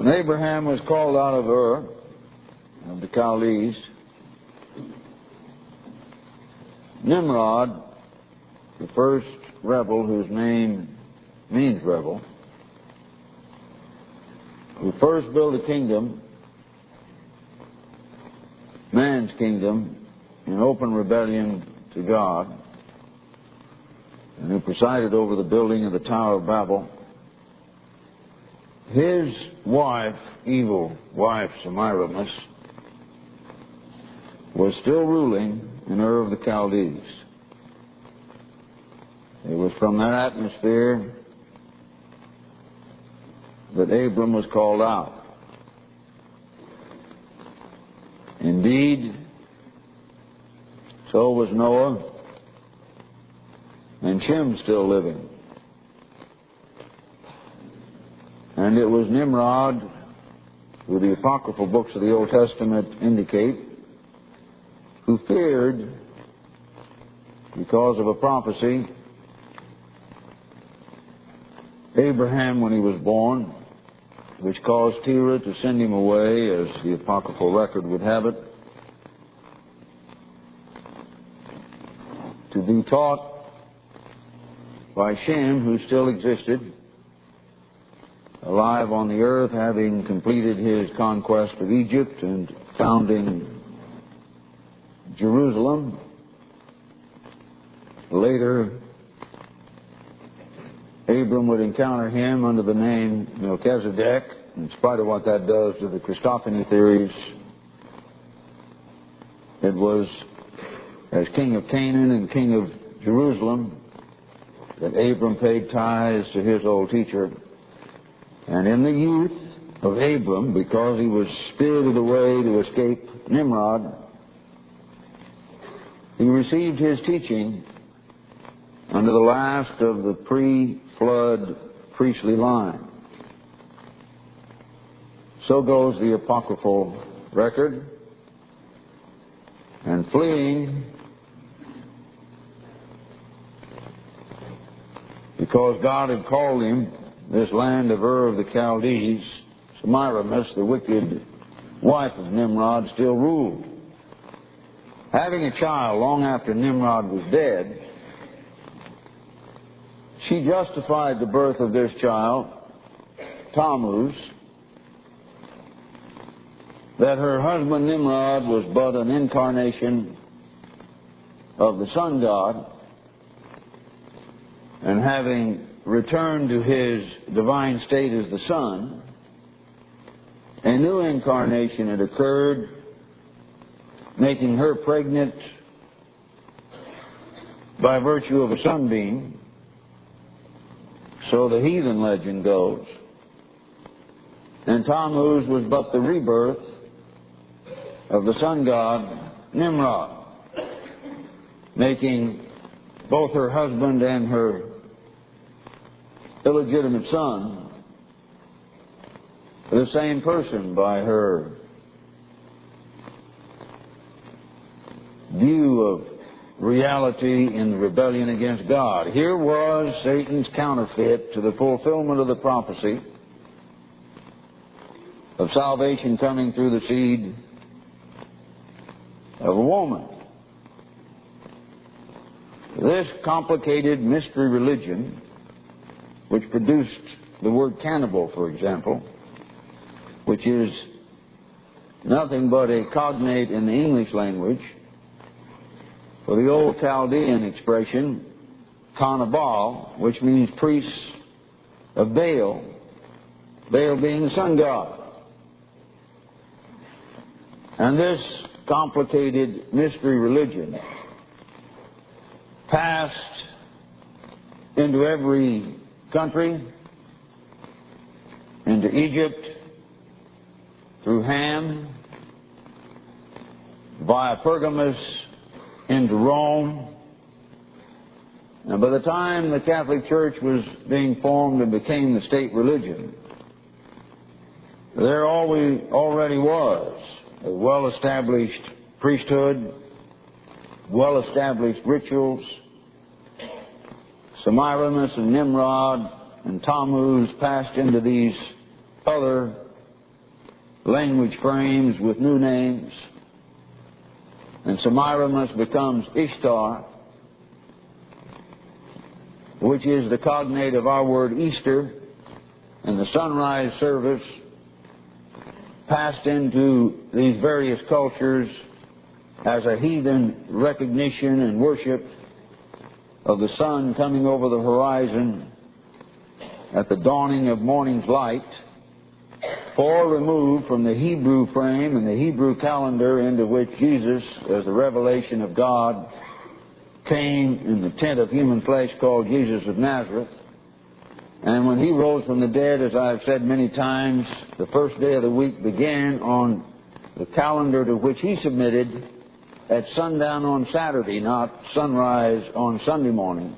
When Abraham was called out of Ur, of the Chaldees, Nimrod, the first rebel whose name means rebel, who first built a kingdom, man's kingdom, in open rebellion to God, and who presided over the building of the Tower of Babel, his wife, evil wife Semiramis, was still ruling in Ur of the Chaldees. It was from that atmosphere that Abram was called out. Indeed, so was Noah, and Shem still living. And it was Nimrod, who the apocryphal books of the Old Testament indicate, who feared, because of a prophecy, Abraham when he was born, which caused Terah to send him away, as the apocryphal record would have it, to be taught by Shem, who still existed, alive on the earth, having completed his conquest of Egypt and founding Jerusalem. Later, Abram would encounter him under the name Melchizedek, in spite of what that does to the Christophany theories. It was as king of Canaan and king of Jerusalem that Abram paid tithes to his old teacher. And in the youth of Abram, because he was spirited away to escape Nimrod, he received his teaching under the last of the pre-flood priestly line. So goes the apocryphal record. And fleeing, because God had called him, this land of Ur of the Chaldees, Semiramis, the wicked wife of Nimrod, still ruled. Having a child long after Nimrod was dead, she justified the birth of this child, Tammuz, that her husband Nimrod was but an incarnation of the sun god, and having returned to his divine state as the sun, a new incarnation had occurred, making her pregnant by virtue of a sunbeam. So the heathen legend goes. And Tammuz was but the rebirth of the sun god Nimrod, making both her husband and her illegitimate son the same person by her view of reality in the rebellion against God. Here was Satan's counterfeit to the fulfillment of the prophecy of salvation coming through the seed of a woman. This complicated mystery religion, which produced the word cannibal, for example, which is nothing but a cognate in the English language for the old Chaldean expression, Canabal, which means priests of Baal, Baal being the sun god. And this complicated mystery religion passed into every country, into Egypt, through Ham, via Pergamus, into Rome. And by the time the Catholic Church was being formed and became the state religion, there already was a well-established priesthood, well-established rituals. Semiramis and Nimrod and Tammuz passed into these other language frames with new names. And Semiramis becomes Ishtar, which is the cognate of our word Easter, and the sunrise service passed into these various cultures as a heathen recognition and worship of the sun coming over the horizon at the dawning of morning's light, far removed from the Hebrew frame and the Hebrew calendar into which Jesus, as the revelation of God, came in the tent of human flesh called Jesus of Nazareth. And when he rose from the dead, as I have said many times, the first day of the week began on the calendar to which he submitted at sundown on Saturday, not sunrise on Sunday morning.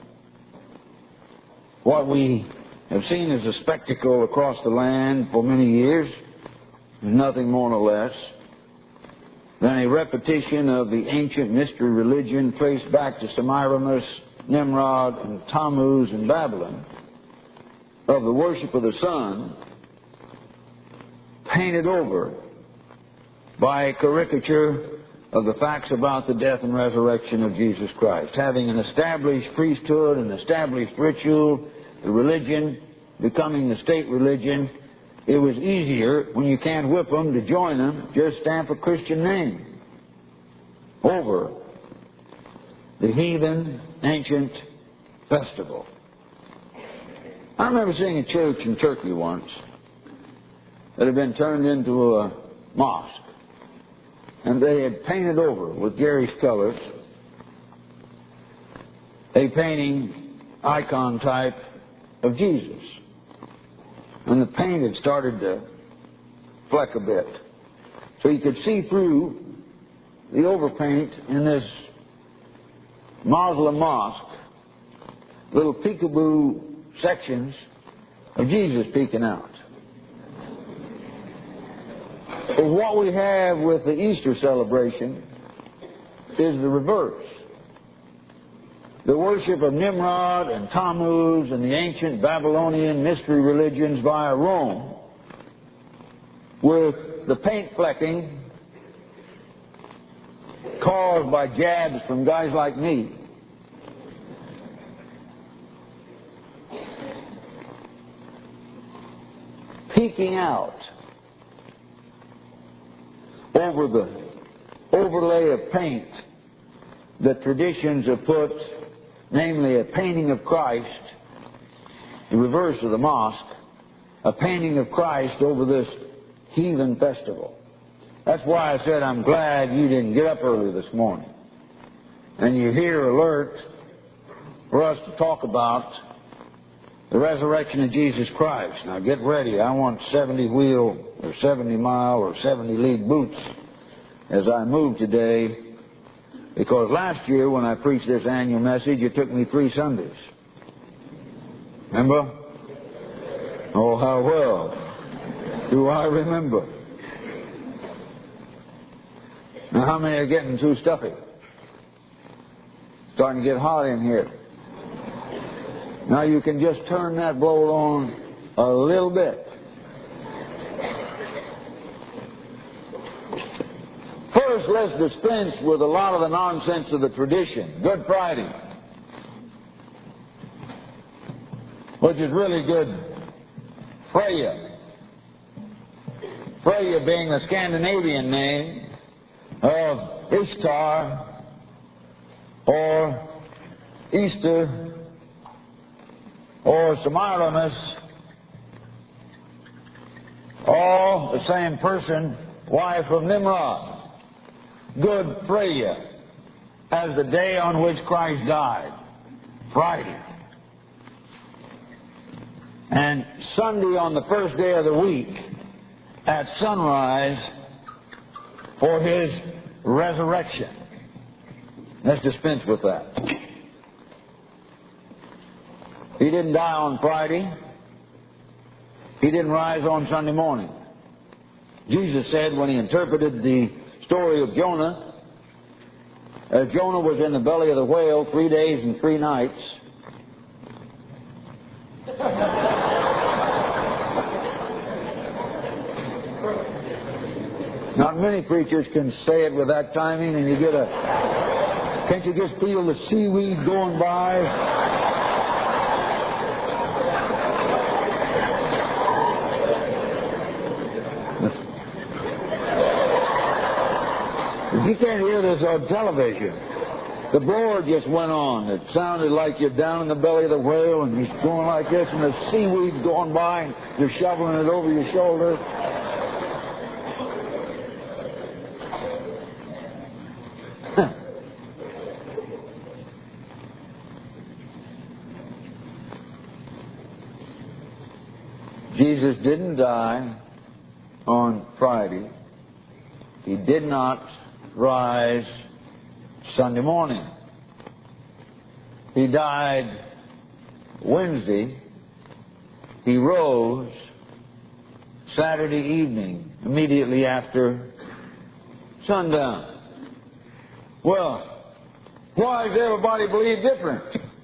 What we have seen as a spectacle across the land for many years is nothing more nor less than a repetition of the ancient mystery religion traced back to Semiramis, Nimrod, and Tammuz in Babylon, of the worship of the sun, painted over by a caricature of the facts about the death and resurrection of Jesus Christ. Having an established priesthood, an established ritual, the religion becoming the state religion, it was easier, when you can't whip them, to join them, just stamp a Christian name over the heathen ancient festival. I remember seeing a church in Turkey once that had been turned into a mosque, and they had painted over with garish colors a painting icon type of Jesus. And the paint had started to fleck a bit. So you could see through the overpaint in this Muslim mosque, little peekaboo sections of Jesus peeking out. But what we have with the Easter celebration is the reverse. The worship of Nimrod and Tammuz and the ancient Babylonian mystery religions via Rome, with the paint flecking caused by jabs from guys like me, peeking out over the overlay of paint that traditions have put, namely a painting of Christ, the reverse of the mosque, a painting of Christ over this heathen festival. That's why I said I'm glad you didn't get up early this morning and you're here alert for us to talk about the resurrection of Jesus Christ. Now get ready. I want 70-wheel or 70-mile or 70-lead boots as I move today, because last year when I preached this annual message, it took me 3 Sundays. Remember? Oh, how well do I remember. Now, how many are getting too stuffy? Starting to get hot in here. Now you can just turn that blower on a little bit. First, let's dispense with a lot of the nonsense of the tradition. Good Friday, which is really good Freya. Freya being the Scandinavian name of Ishtar or Easter or Semiramis, all the same person, wife of Nimrod. Good Freya, as the day on which Christ died, Friday. And Sunday on the first day of the week at sunrise for his resurrection. Let's dispense with that. He didn't die on Friday. He didn't rise on Sunday morning. Jesus said when he interpreted the story of Jonah, as Jonah was in the belly of the whale 3 days and 3 nights, Not many preachers can say it with that timing, and you get a... Can't you just feel the seaweed going by? You can't hear this on television. The blower just went on. It sounded like you're down in the belly of the whale and you're going like this and the seaweed's going by and you're shoveling it over your shoulder. Jesus didn't die on Friday. He did not rise Sunday morning. He died Wednesday. He rose Saturday evening, immediately after sundown. Well, why does everybody believe different?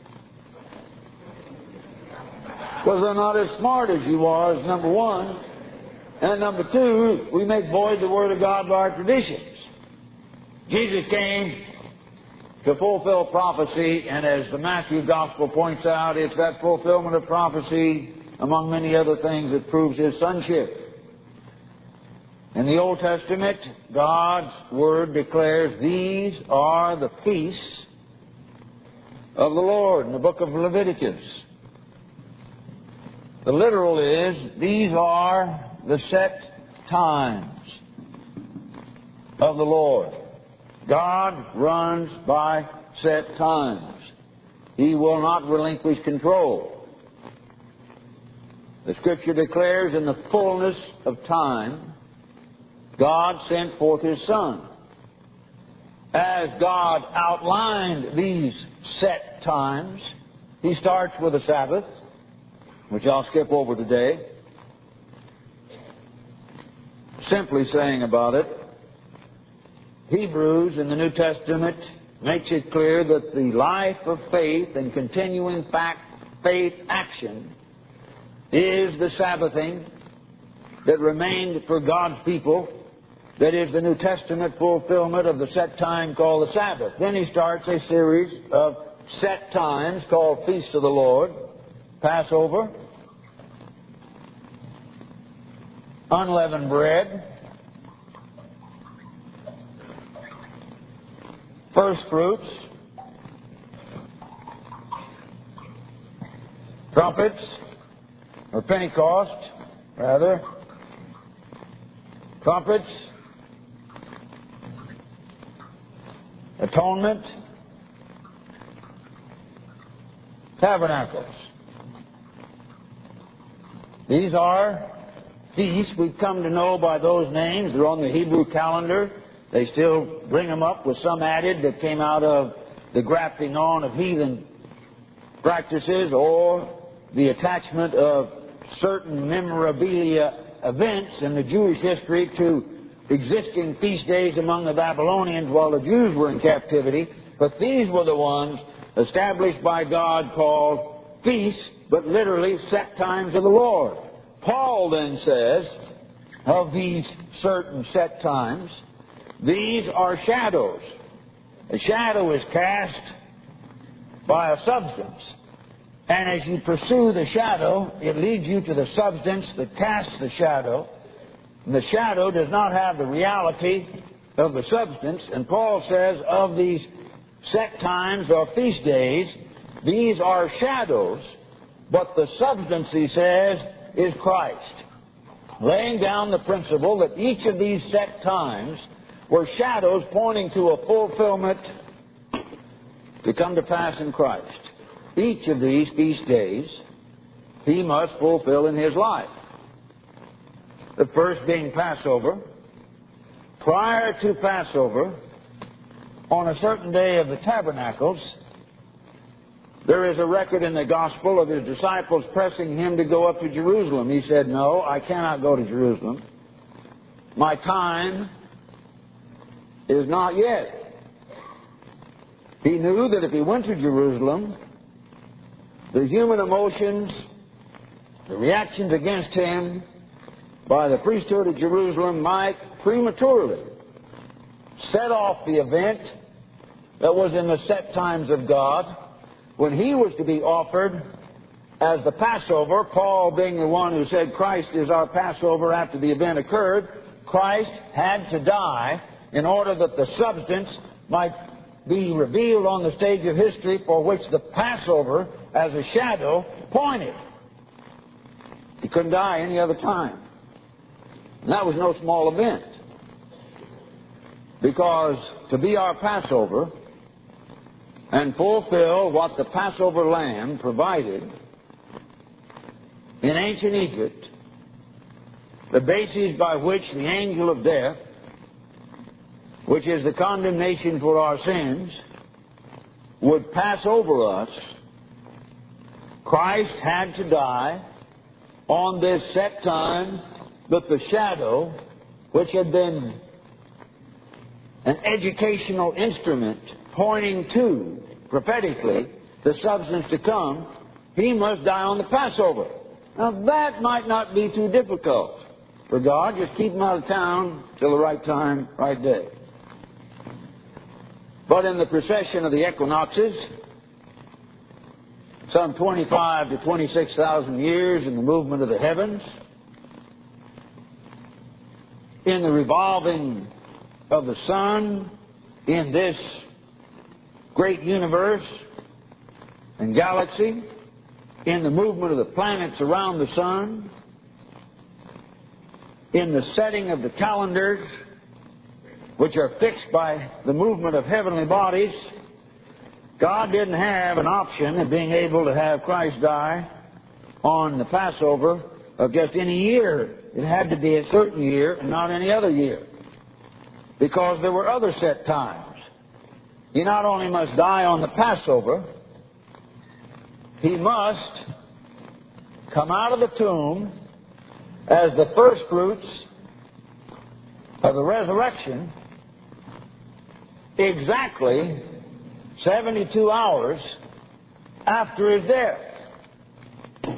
Because they're not as smart as you are, is number one. And number two, we make void the Word of God by our traditions. Jesus came to fulfill prophecy, and as the Matthew Gospel points out, it's that fulfillment of prophecy, among many other things, that proves His sonship. In the Old Testament, God's Word declares these are the feasts of the Lord in the book of Leviticus. The literal is, these are the set times of the Lord. God runs by set times. He will not relinquish control. The Scripture declares in the fullness of time, God sent forth His Son. As God outlined these set times, He starts with the Sabbath, which I'll skip over today. Simply saying about it, Hebrews in the New Testament makes it clear that the life of faith and continuing faith action is the Sabbathing that remained for God's people. That is the New Testament fulfillment of the set time called the Sabbath. Then he starts a series of set times called Feasts of the Lord, Passover, unleavened bread, first fruits, trumpets, or Pentecost, rather, trumpets, atonement, tabernacles. These are feasts we've come to know by those names. They're on the Hebrew calendar. They still bring them up with some added that came out of the grafting on of heathen practices or the attachment of certain memorabilia events in the Jewish history to existing feast days among the Babylonians while the Jews were in captivity. But these were the ones established by God called feasts, but literally set times of the Lord. Paul then says of these certain set times, these are shadows. A shadow is cast by a substance. And as you pursue the shadow, it leads you to the substance that casts the shadow. And the shadow does not have the reality of the substance. And Paul says of these set times or feast days, these are shadows, but the substance, he says, is Christ. Laying down the principle that each of these set times were shadows pointing to a fulfillment to come to pass in Christ. Each of these feast days he must fulfill in his life. The first being Passover. Prior to Passover, on a certain day of the Tabernacles, there is a record in the Gospel of his disciples pressing him to go up to Jerusalem. He said, "No, I cannot go to Jerusalem. My time is not yet." He knew that if he went to Jerusalem, the human emotions, the reactions against him by the priesthood of Jerusalem might prematurely set off the event that was in the set times of God when He was to be offered as the Passover, Paul being the one who said Christ is our Passover after the event occurred. Christ had to die in order that the substance might be revealed on the stage of history for which the Passover as a shadow pointed. He couldn't die any other time. And that was no small event. Because to be our Passover and fulfill what the Passover lamb provided in ancient Egypt, the basis by which the angel of death, which is the condemnation for our sins, would pass over us, Christ had to die on this set time that the shadow, which had been an educational instrument pointing to, prophetically, the substance to come, He must die on the Passover. Now that might not be too difficult for God. Just keep Him out of town till the right time, right day. But in the procession of the equinoxes, some 25 to 26,000 years in the movement of the heavens, in the revolving of the sun, in this great universe and galaxy, in the movement of the planets around the sun, in the setting of the calendars, which are fixed by the movement of heavenly bodies, God didn't have an option of being able to have Christ die on the Passover of just any year. It had to be a certain year and not any other year, because there were other set times. He not only must die on the Passover, He must come out of the tomb as the first fruits of the resurrection exactly 72 hours after His death.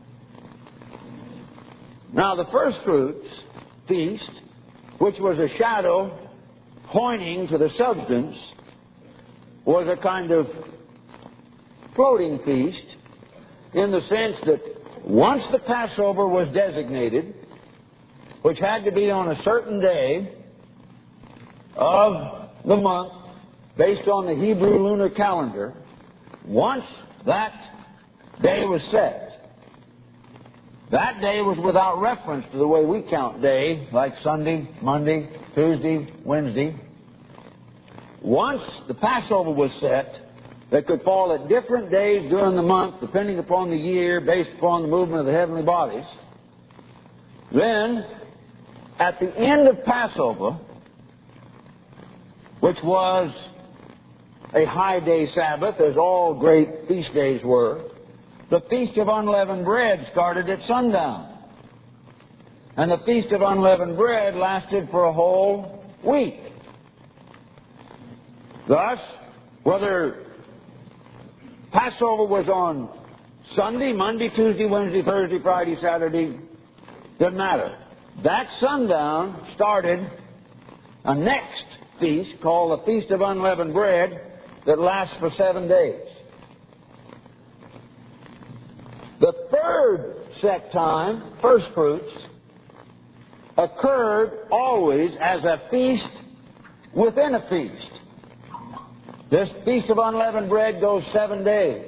Now the first fruits feast, which was a shadow pointing to the substance, was a kind of floating feast in the sense that once the Passover was designated, which had to be on a certain day of the month based on the Hebrew lunar calendar, once that day was set, that day was without reference to the way we count day, like Sunday, Monday, Tuesday, Wednesday. Once the Passover was set, that could fall at different days during the month, depending upon the year, based upon the movement of the heavenly bodies. Then, at the end of Passover, which was a high day Sabbath, as all great feast days were, the Feast of Unleavened Bread started at sundown. And the Feast of Unleavened Bread lasted for a whole week. Thus, whether Passover was on Sunday, Monday, Tuesday, Wednesday, Thursday, Friday, Saturday, doesn't matter. That sundown started a next feast called the Feast of Unleavened Bread that lasts for 7 days. The third set time, first fruits, occurred always as a feast within a feast. This Feast of Unleavened Bread goes 7 days.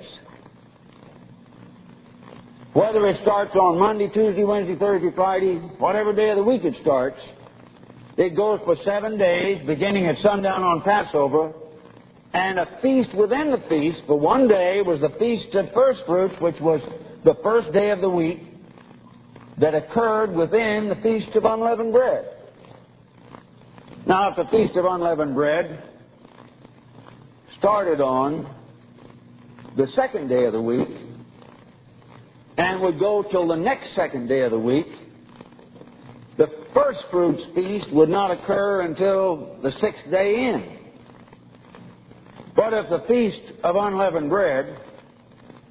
Whether it starts on Monday, Tuesday, Wednesday, Thursday, Friday, whatever day of the week it starts, it goes for 7 days, beginning at sundown on Passover, and a feast within the feast for 1 day was the Feast of First Fruits, which was the first day of the week that occurred within the Feast of Unleavened Bread. Now, if the Feast of Unleavened Bread started on the second day of the week and would go till the next second day of the week, the first fruits feast would not occur until the 6th day in. But if the Feast of Unleavened Bread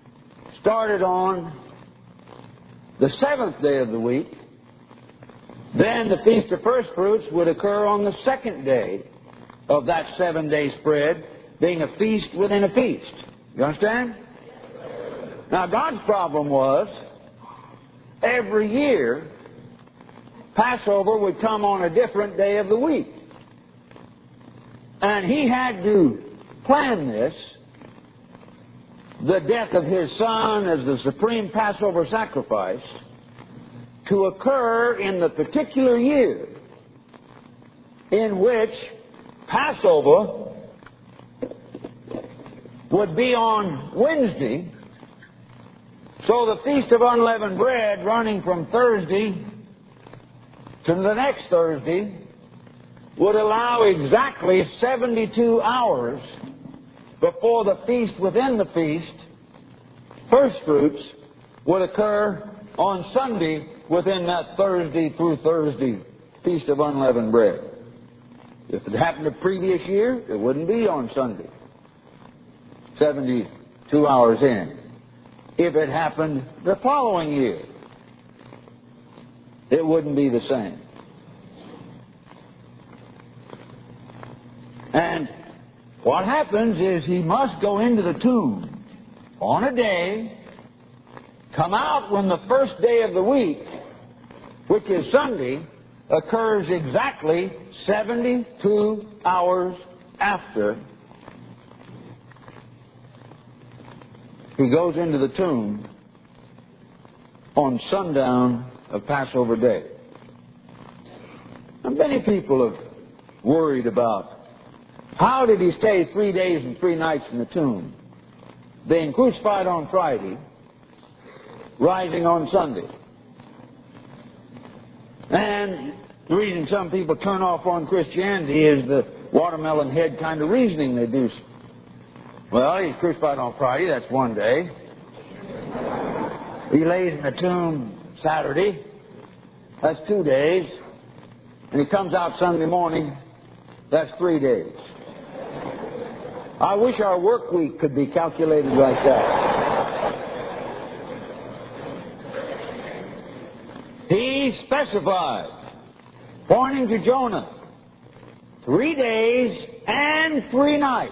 started on the 7th day of the week, Then the Feast of First Fruits would occur on the second day of that 7-day spread, being a feast within a feast. You understand? Now, God's problem was, every year, Passover would come on a different day of the week. And He had to plan this, the death of His Son as the supreme Passover sacrifice, to occur in the particular year in which Passover would be on Wednesday, so the Feast of Unleavened Bread, running from Thursday to the next Thursday, would allow exactly 72 hours before the feast within the feast, First Fruits, would occur on Sunday within that Thursday through Thursday Feast of Unleavened Bread. If it happened the previous year, it wouldn't be on Sunday, 72 hours in. If it happened the following year, it wouldn't be the same. And what happens is He must go into the tomb on a day, come out when the first day of the week, which is Sunday, occurs exactly 72 hours after He goes into the tomb on sundown of Passover Day. Now, many people have worried about how did He stay 3 days and 3 nights in the tomb, being crucified on Friday, rising on Sunday. And the reason some people turn off on Christianity is the watermelon head kind of reasoning they do. Well, He's crucified on Friday, that's one day. He lays in the tomb Saturday, that's 2 days. And He comes out Sunday morning, that's 3 days. I wish our work week could be calculated like that. He specified, pointing to Jonah, 3 days and 3 nights.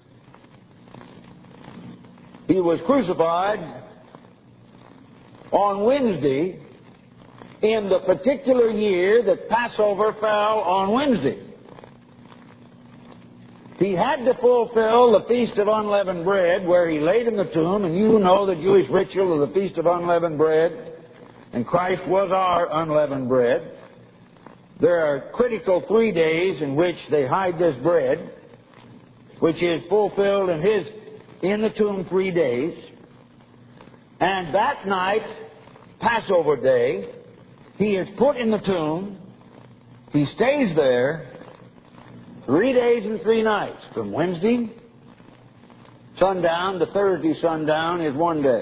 He was crucified on Wednesday in the particular year that Passover fell on Wednesday. He had to fulfill the Feast of Unleavened Bread, where He laid in the tomb, and you know the Jewish ritual of the Feast of Unleavened Bread, and Christ was our unleavened bread. There are critical 3 days in which they hide this bread, which is fulfilled in the tomb 3 days. And that night, Passover Day, He is put in the tomb. He stays there 3 days and 3 nights. From Wednesday sundown to Thursday sundown is 1 day,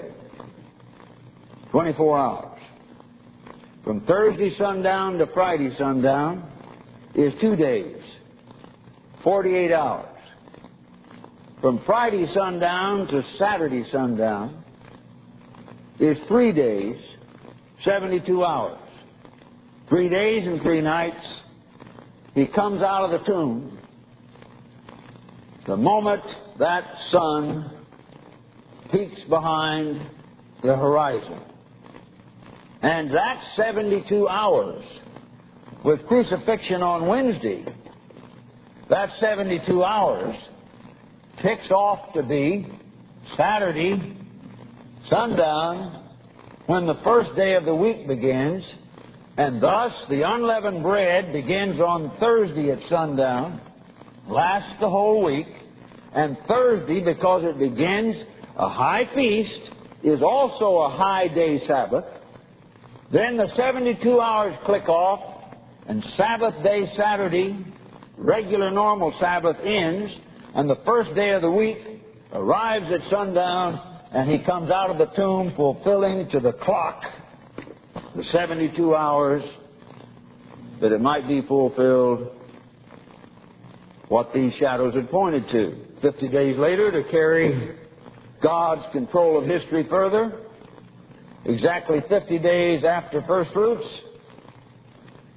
24 hours. From Thursday sundown to Friday sundown is 2 days, 48 hours. From Friday sundown to Saturday sundown is 3 days, 72 hours. 3 days and 3 nights. He comes out of the tomb the moment that sun peaks behind the horizon. And that 72 hours, with crucifixion on Wednesday, that 72 hours ticks off to be Saturday sundown, when the first day of the week begins, and thus the unleavened bread begins on Thursday at sundown, lasts the whole week, and Thursday, because it begins a high feast, is also a high day Sabbath. Then the 72 hours click off, and Sabbath day Saturday, regular normal Sabbath, ends, and the first day of the week arrives at sundown, and He comes out of the tomb fulfilling to the clock the 72 hours that it might be fulfilled what these shadows had pointed to. 50 days later, to carry God's control of history further, exactly 50 days after first fruits,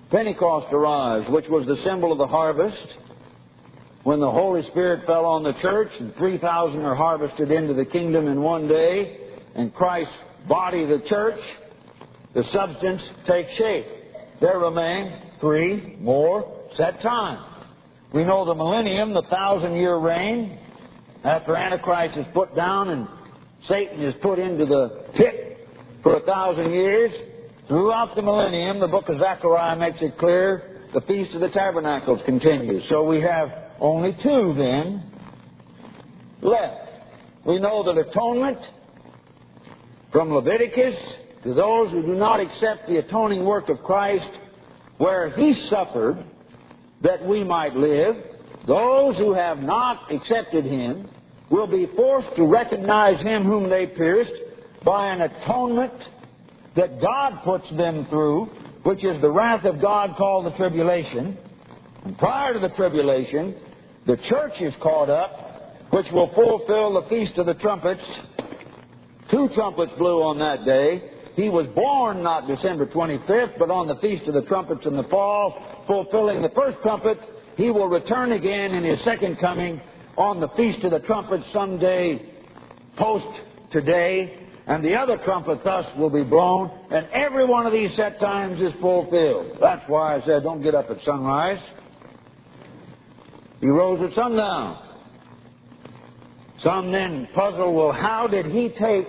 Pentecost arrives, which was the symbol of the harvest, when the Holy Spirit fell on the church and 3,000 are harvested into the kingdom in one day, and Christ's body, the church, the substance, takes shape. There remain 3 more set times. We know the millennium, the 1,000-year reign, after Antichrist is put down and Satan is put into the pit for 1,000 years. Throughout the millennium, the book of Zechariah makes it clear, the Feast of the Tabernacles continues. So we have only 2 then left. We know that atonement from Leviticus to those who do not accept the atoning work of Christ, where He suffered that we might live, those who have not accepted Him will be forced to recognize Him whom they pierced by an atonement that God puts them through, which is the wrath of God called the tribulation. And prior to the tribulation, the church is caught up, which will fulfill the Feast of the Trumpets. 2 trumpets blew on that day. He was born not December 25th, but on the Feast of the Trumpets in the fall, fulfilling the first trumpet. He will return again in His second coming on the Feast of the Trumpets someday post today. And the other trumpet thus will be blown, and every one of these set times is fulfilled. That's why I said don't get up at sunrise. He rose at sundown. Some then puzzle, well, how did He take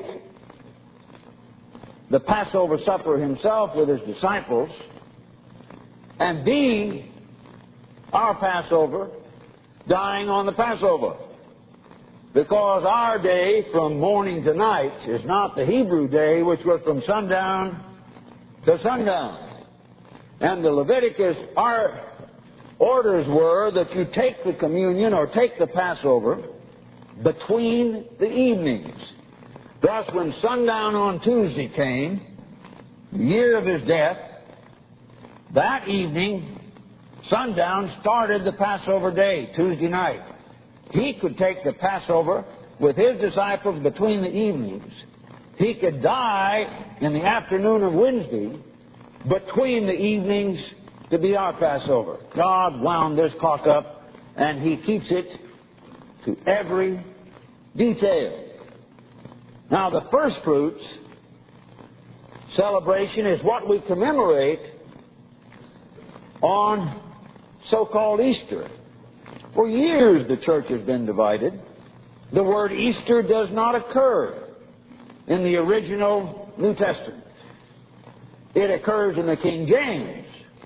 the Passover supper Himself with His disciples and be our Passover, dying on the Passover? Because our day from morning to night is not the Hebrew day, which was from sundown to sundown. And the Leviticus, our orders were that you take the communion or take the Passover between the evenings. Thus, when sundown on Tuesday came, the year of His death, that evening, sundown started the Passover day, Tuesday night. He could take the Passover with His disciples between the evenings. He could die in the afternoon of Wednesday between the evenings to be our Passover. God wound this clock up, and He keeps it to every detail. Now, the first fruits celebration is what we commemorate on so-called Easter. For years the church has been divided. The word Easter does not occur in the original New Testament. It occurs in the King James,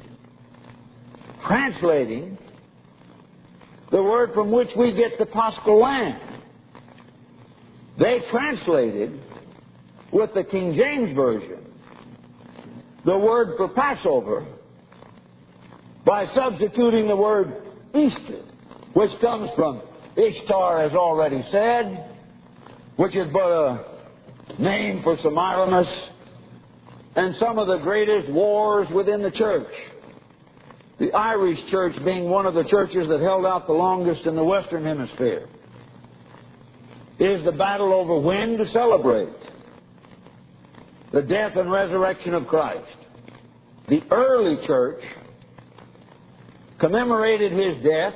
translating the word from which we get the Paschal Lamb. They translated with the King James Version the word for Passover by substituting the word Easter, which comes from Ishtar, as already said, which is but a name for Semiramis and some of the greatest wars within the church. The Irish church being one of the churches that held out the longest in the Western Hemisphere. Is the battle over when to celebrate the death and resurrection of Christ. The early church commemorated His death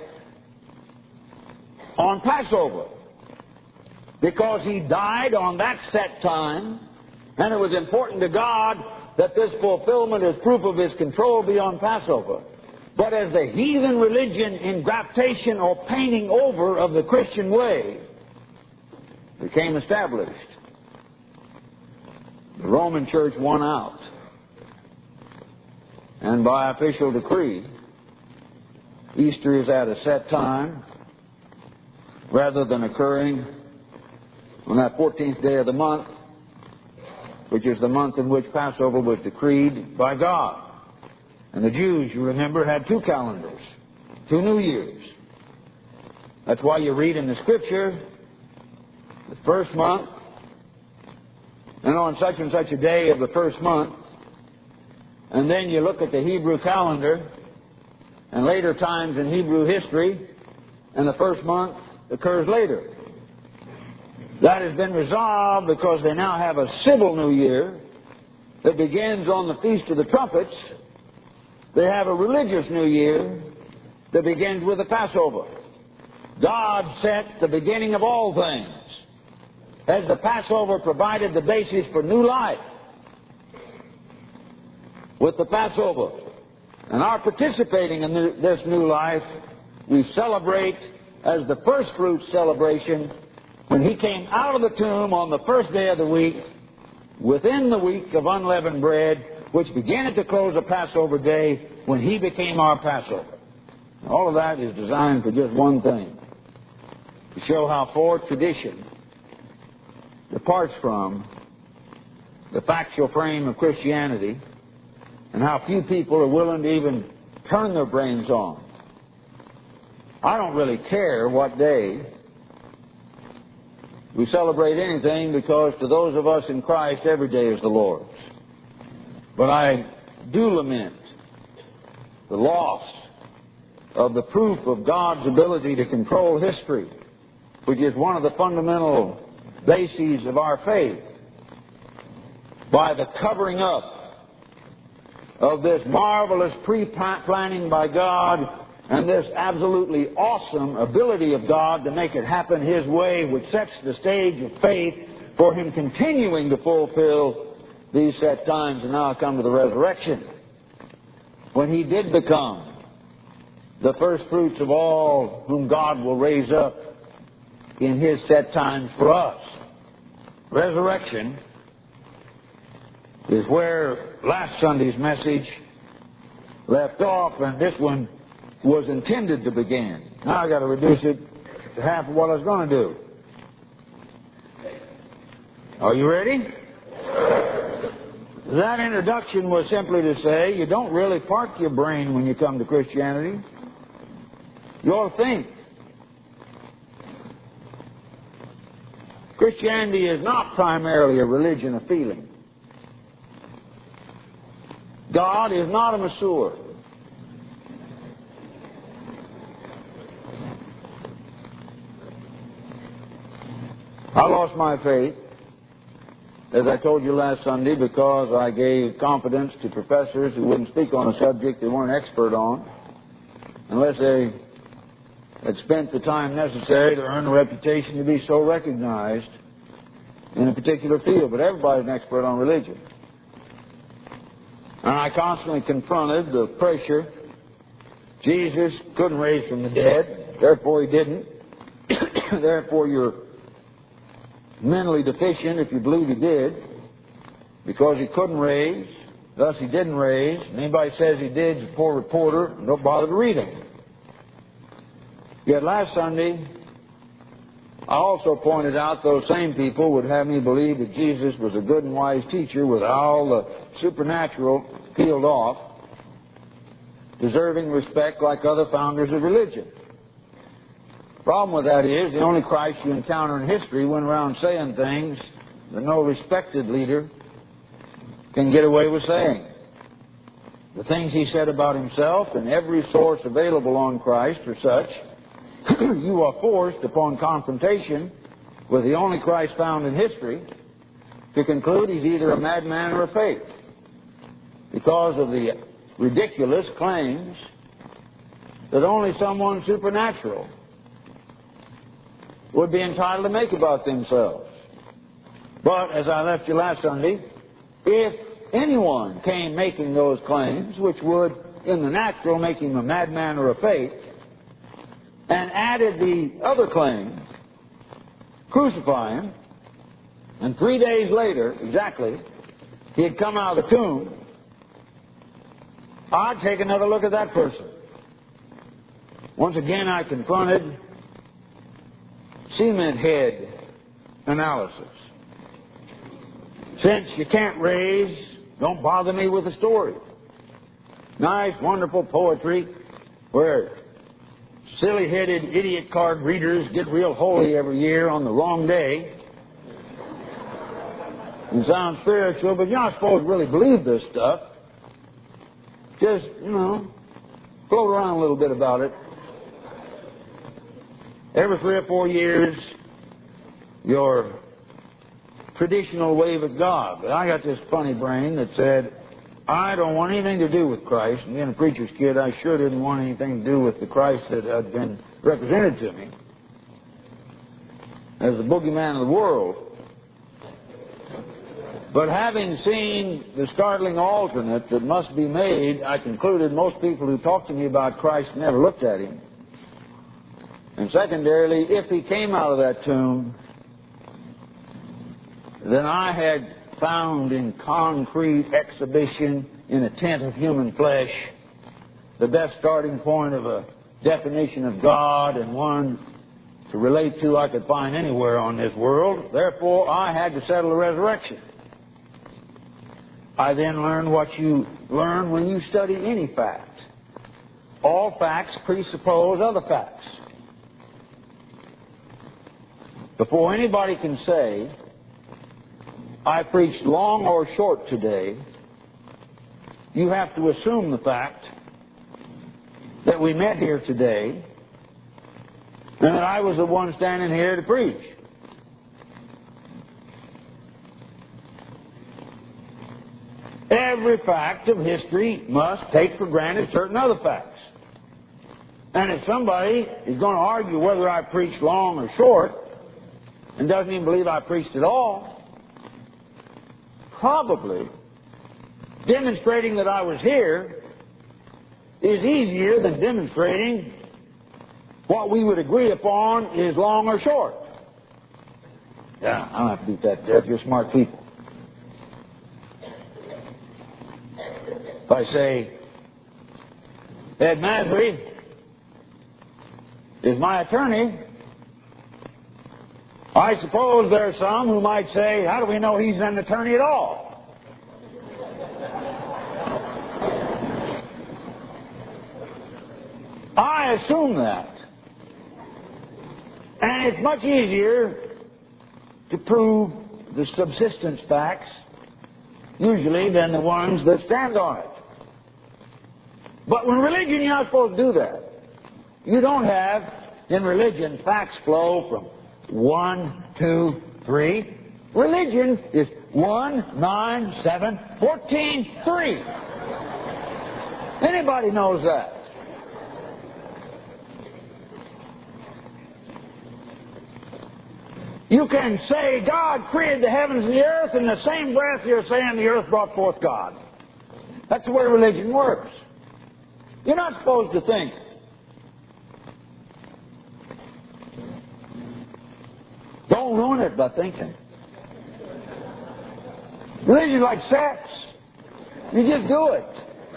on Passover because He died on that set time, and it was important to God that this fulfillment as proof of His control be on Passover. But as the heathen religion in graftation or painting over of the Christian way became established, the Roman Church won out. And by official decree, Easter is at a set time rather than occurring on that 14th day of the month, which is the month in which Passover was decreed by God. And the Jews, you remember, had 2 calendars, 2 New Years. That's why you read in the Scripture, the first month, and on such and such a day of the first month, and then you look at the Hebrew calendar, and later times in Hebrew history, and the first month occurs later. That has been resolved because they now have a civil New Year that begins on the Feast of the Trumpets They have a religious New Year that begins with the Passover. God set the beginning of all things, as the Passover provided the basis for new life with the Passover. And our participating in this new life, we celebrate as the first fruits celebration when He came out of the tomb on the first day of the week, within the week of unleavened bread, which began at the close of Passover day, when He became our Passover. All of that is designed for just one thing: to show how far tradition departs from the factual frame of Christianity, and how few people are willing to even turn their brains on. I don't really care what day we celebrate anything, because to those of us in Christ, every day is the Lord's. But I do lament the loss of the proof of God's ability to control history, which is one of the fundamental bases of our faith, by the covering up of this marvelous pre-planning by God and this absolutely awesome ability of God to make it happen His way, which sets the stage of faith for Him continuing to fulfill these set times. And now I come to the resurrection, when He did become the first fruits of all whom God will raise up in His set times for us. Resurrection is where last Sunday's message left off, and this one was intended to begin. Now I've got to reduce it to half of what I was going to do. Are you ready? That introduction was simply to say, you don't really park your brain when you come to Christianity. You ought to think. Christianity is not primarily a religion of feeling. God is not a masseur. I lost my faith, as I told you last Sunday, because I gave confidence to professors who wouldn't speak on a subject they weren't expert on, unless they had spent the time necessary to earn a reputation to be so recognized in a particular field. But everybody's an expert on religion. And I constantly confronted the pressure. Jesus couldn't raise from the dead, therefore He didn't. Therefore you're mentally deficient if you believe He did, because He couldn't raise, thus He didn't raise. And anybody says He did is a poor reporter, and don't bother to read Him. Yet last Sunday, I also pointed out those same people would have me believe that Jesus was a good and wise teacher with all the supernatural peeled off, deserving respect like other founders of religion. The problem with that is the only Christ you encounter in history went around saying things that no respected leader can get away with saying. The things He said about Himself and every source available on Christ are such you are forced, upon confrontation with the only Christ found in history, to conclude He's either a madman or a fake, because of the ridiculous claims that only someone supernatural would be entitled to make about themselves. But, as I left you last Sunday, if anyone came making those claims, which would, in the natural, make him a madman or a fake, and added the other claims, crucify Him, and 3 days later, exactly, He had come out of the tomb, I'd take another look at that person. Once again, I confronted cement head analysis. Since you can't raise, don't bother me with the story. Nice, wonderful poetry where silly-headed idiot card readers get real holy every year on the wrong day and sound spiritual, but you're not supposed to really believe this stuff. Just, float around a little bit about it. Every 3 or 4 years, your traditional wave at God. But I got this funny brain that said, I don't want anything to do with Christ. And being a preacher's kid, I sure didn't want anything to do with the Christ that had been represented to me as the boogeyman of the world. But having seen the startling alternate that must be made, I concluded most people who talk to me about Christ never looked at Him. And secondarily, if He came out of that tomb, then I had found in concrete exhibition in a tent of human flesh the best starting point of a definition of God, and one to relate to I could find anywhere on this world. Therefore, I had to settle the resurrection. I then learned what you learn when you study any fact. All facts presuppose other facts. Before anybody can say, I preached long or short today, you have to assume the fact that we met here today and that I was the one standing here to preach. Every fact of history must take for granted certain other facts. And if somebody is going to argue whether I preached long or short and doesn't even believe I preached at all, probably demonstrating that I was here is easier than demonstrating what we would agree upon is long or short. Yeah, I don't have to beat that to death. You're smart people. If I say, Ed Masry is my attorney, I suppose there are some who might say, how do we know he's an attorney at all? I assume that. And it's much easier to prove the subsistence facts, usually, than the ones that stand on it. But when religion, you're not supposed to do that. You don't have, in religion, facts flow from 1, 2, 3. Religion is 1, 9, 7, 14, 3. Anybody knows that. You can say God created the heavens and the earth, in the same breath you're saying the earth brought forth God. That's the way religion works. You're not supposed to think. Don't ruin it by thinking. Religion's like sex. You just do it.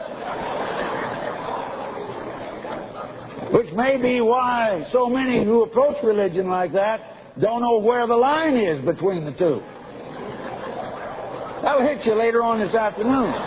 Which may be why so many who approach religion like that don't know where the line is between the two. That'll hit you later on this afternoon.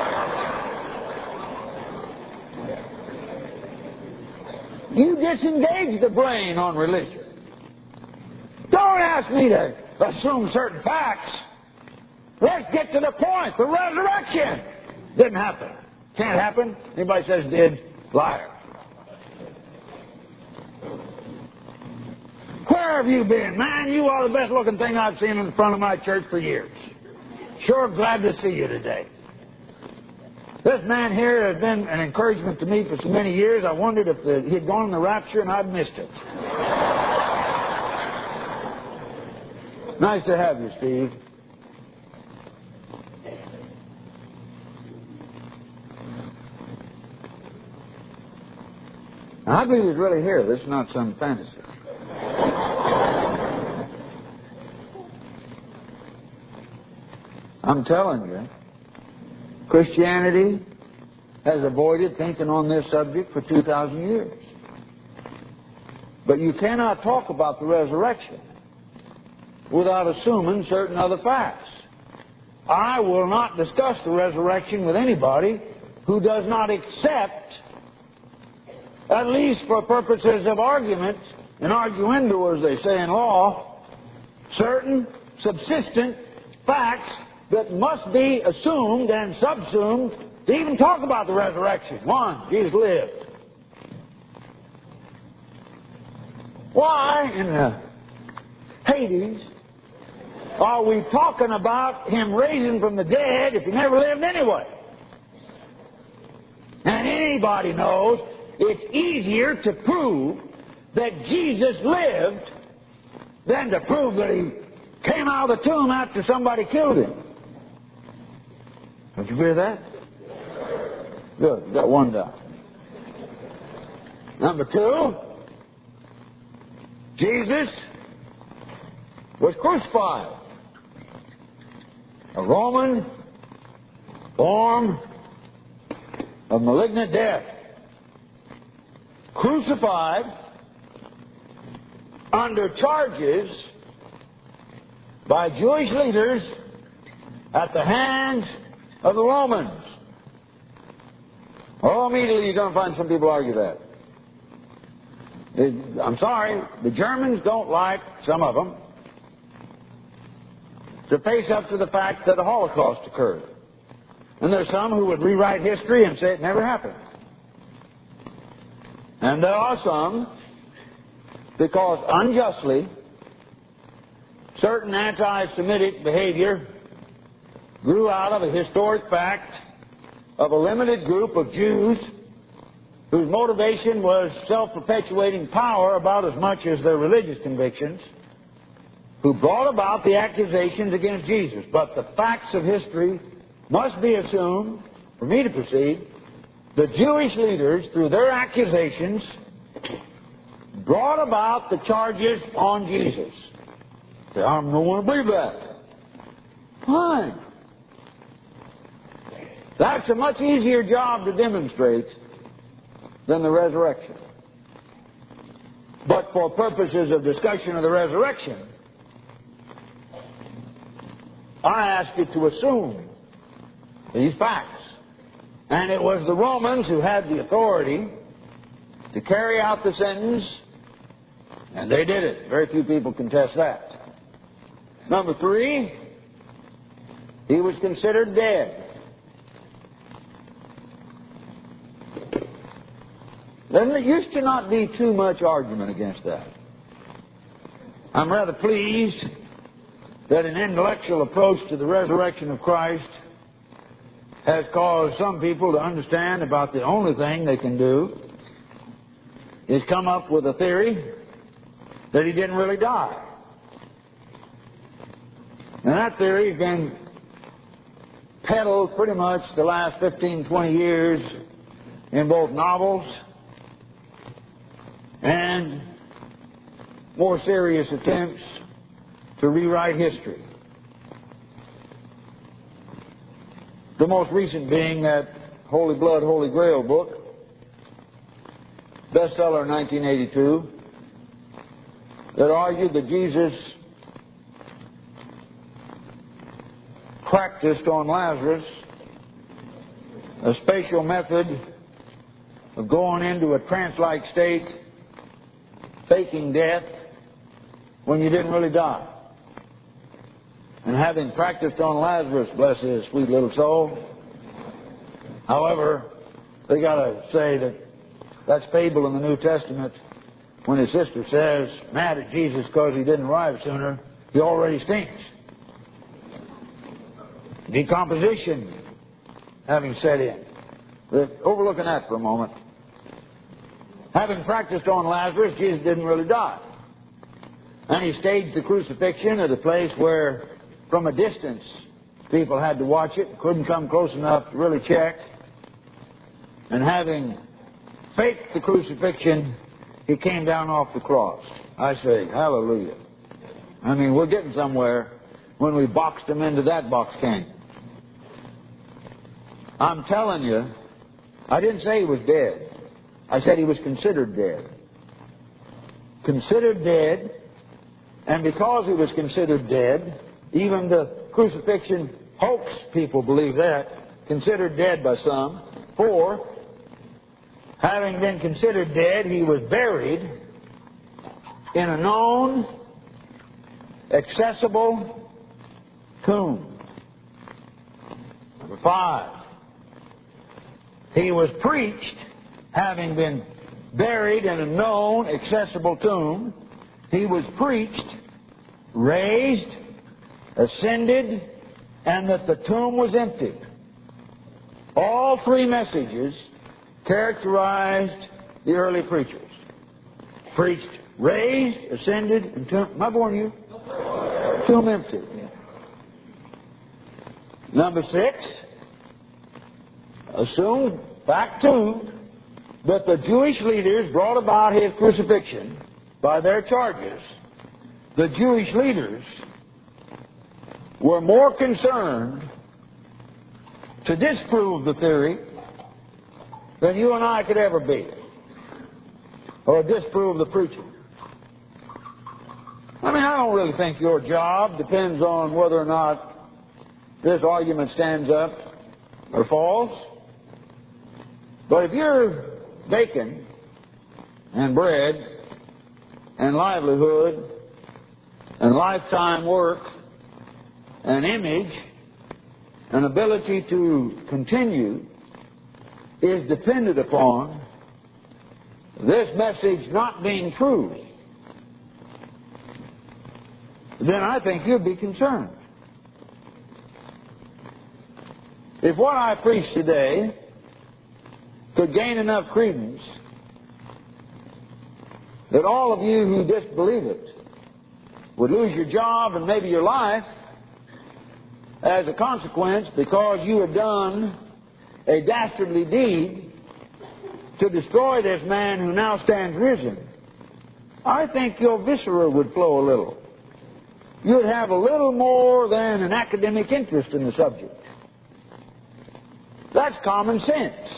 You disengage the brain on religion. Don't ask me to assume certain facts. Let's get to the point. The resurrection didn't happen. Can't happen. Anybody says it did, liar. Where have you been? Man, you are the best looking thing I've seen in front of my church for years. Sure glad to see you today. This man here has been an encouragement to me for so many years. I wondered if he'd gone in the rapture and I'd missed it. Nice to have you, Steve. Now, I believe he's really here. This is not some fantasy. I'm telling you, Christianity has avoided thinking on this subject for 2,000 years. But you cannot talk about the resurrection without assuming certain other facts. I will not discuss the resurrection with anybody who does not accept, at least for purposes of argument, and arguendo, as they say in law, certain subsistent facts that must be assumed and subsumed to even talk about the resurrection. One, Jesus lived. Why in Hades are we talking about Him raising from the dead if He never lived anyway? And anybody knows it's easier to prove that Jesus lived than to prove that he came out of the tomb after somebody killed him. Don't you hear that? Good. Got one down. Number two, Jesus was crucified. A Roman form of malignant death. Crucified under charges by Jewish leaders at the hands of the Romans. Oh, immediately you're going to find some people argue that. I'm sorry, the Germans don't like, some of them, to face up to the fact that the Holocaust occurred. And there's some who would rewrite history and say it never happened. And there are some, because unjustly, certain anti-Semitic behavior grew out of a historic fact of a limited group of Jews whose motivation was self-perpetuating power about as much as their religious convictions, who brought about the accusations against Jesus. But the facts of history must be assumed, for me to proceed, the Jewish leaders, through their accusations, brought about the charges on Jesus. Say, I don't want to believe that. Fine. That's a much easier job to demonstrate than the resurrection. But for purposes of discussion of the resurrection, I ask you to assume these facts. And it was the Romans who had the authority to carry out the sentence, and they did it. Very few people contest that. Number three, he was considered dead. There used to not be too much argument against that. I'm rather pleased that an intellectual approach to the resurrection of Christ has caused some people to understand about the only thing they can do is come up with a theory that he didn't really die. And that theory has been peddled pretty much the last 15, 20 years in both novels and more serious attempts to rewrite history. The most recent being that Holy Blood, Holy Grail book, bestseller in 1982, that argued that Jesus practiced on Lazarus a special method of going into a trance-like state, faking death when you didn't really die. And having practiced on Lazarus, bless his sweet little soul, however, they got to say that that's fable in the New Testament when his sister says, mad at Jesus because he didn't arrive sooner, he already stinks. Decomposition having set in. Overlooking that for a moment. Having practiced on Lazarus, Jesus didn't really die. And he staged the crucifixion at a place where, from a distance, people had to watch it, couldn't come close enough to really check. And having faked the crucifixion, he came down off the cross. I say, hallelujah. I mean, we're getting somewhere when we boxed him into that box can. I'm telling you, I didn't say he was dead. I said he was considered dead. Considered dead, and because he was considered dead, even the crucifixion hoax people believe that, considered dead by some. 4, having been considered dead, he was buried in a known, accessible tomb. Number 5, he was preached, having been buried in a known, accessible tomb. He was preached, raised, ascended, and that the tomb was empty. All 3 messages characterized the early preachers. Preached, raised, ascended, and tomb. Am I boring you? Tomb empty. Number 6, assumed, fact 2, that the Jewish leaders brought about his crucifixion by their charges. The Jewish leaders were more concerned to disprove the theory than you and I could ever be, or disprove the preaching. I mean, I don't really think your job depends on whether or not this argument stands up or falls. But if you're bacon and bread and livelihood and lifetime work and image and ability to continue is dependent upon this message not being true, then I think you'd be concerned. If what I preach today could gain enough credence that all of you who disbelieve it would lose your job and maybe your life as a consequence because you have done a dastardly deed to destroy this man who now stands risen, I think your viscera would flow a little. You'd have a little more than an academic interest in the subject. That's common sense.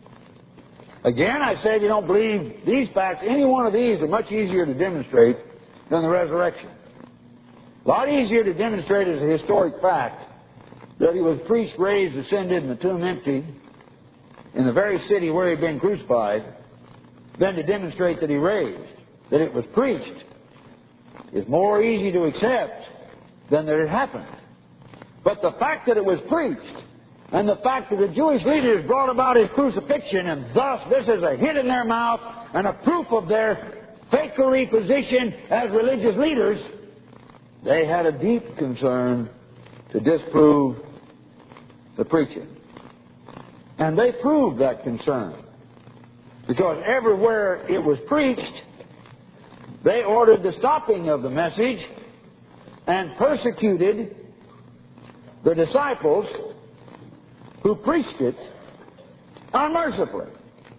Again, I say if you don't believe these facts, any one of these are much easier to demonstrate than the resurrection. A lot easier to demonstrate as a historic fact that he was preached, raised, ascended, and the tomb empty in the very city where he'd been crucified than to demonstrate that he raised. That it was preached is more easy to accept than that it happened. But the fact that it was preached and the fact that the Jewish leaders brought about his crucifixion, and thus this is a hit in their mouth and a proof of their fakery position as religious leaders, they had a deep concern to disprove the preaching. And they proved that concern. Because everywhere it was preached, they ordered the stopping of the message and persecuted the disciples who preached it unmercifully.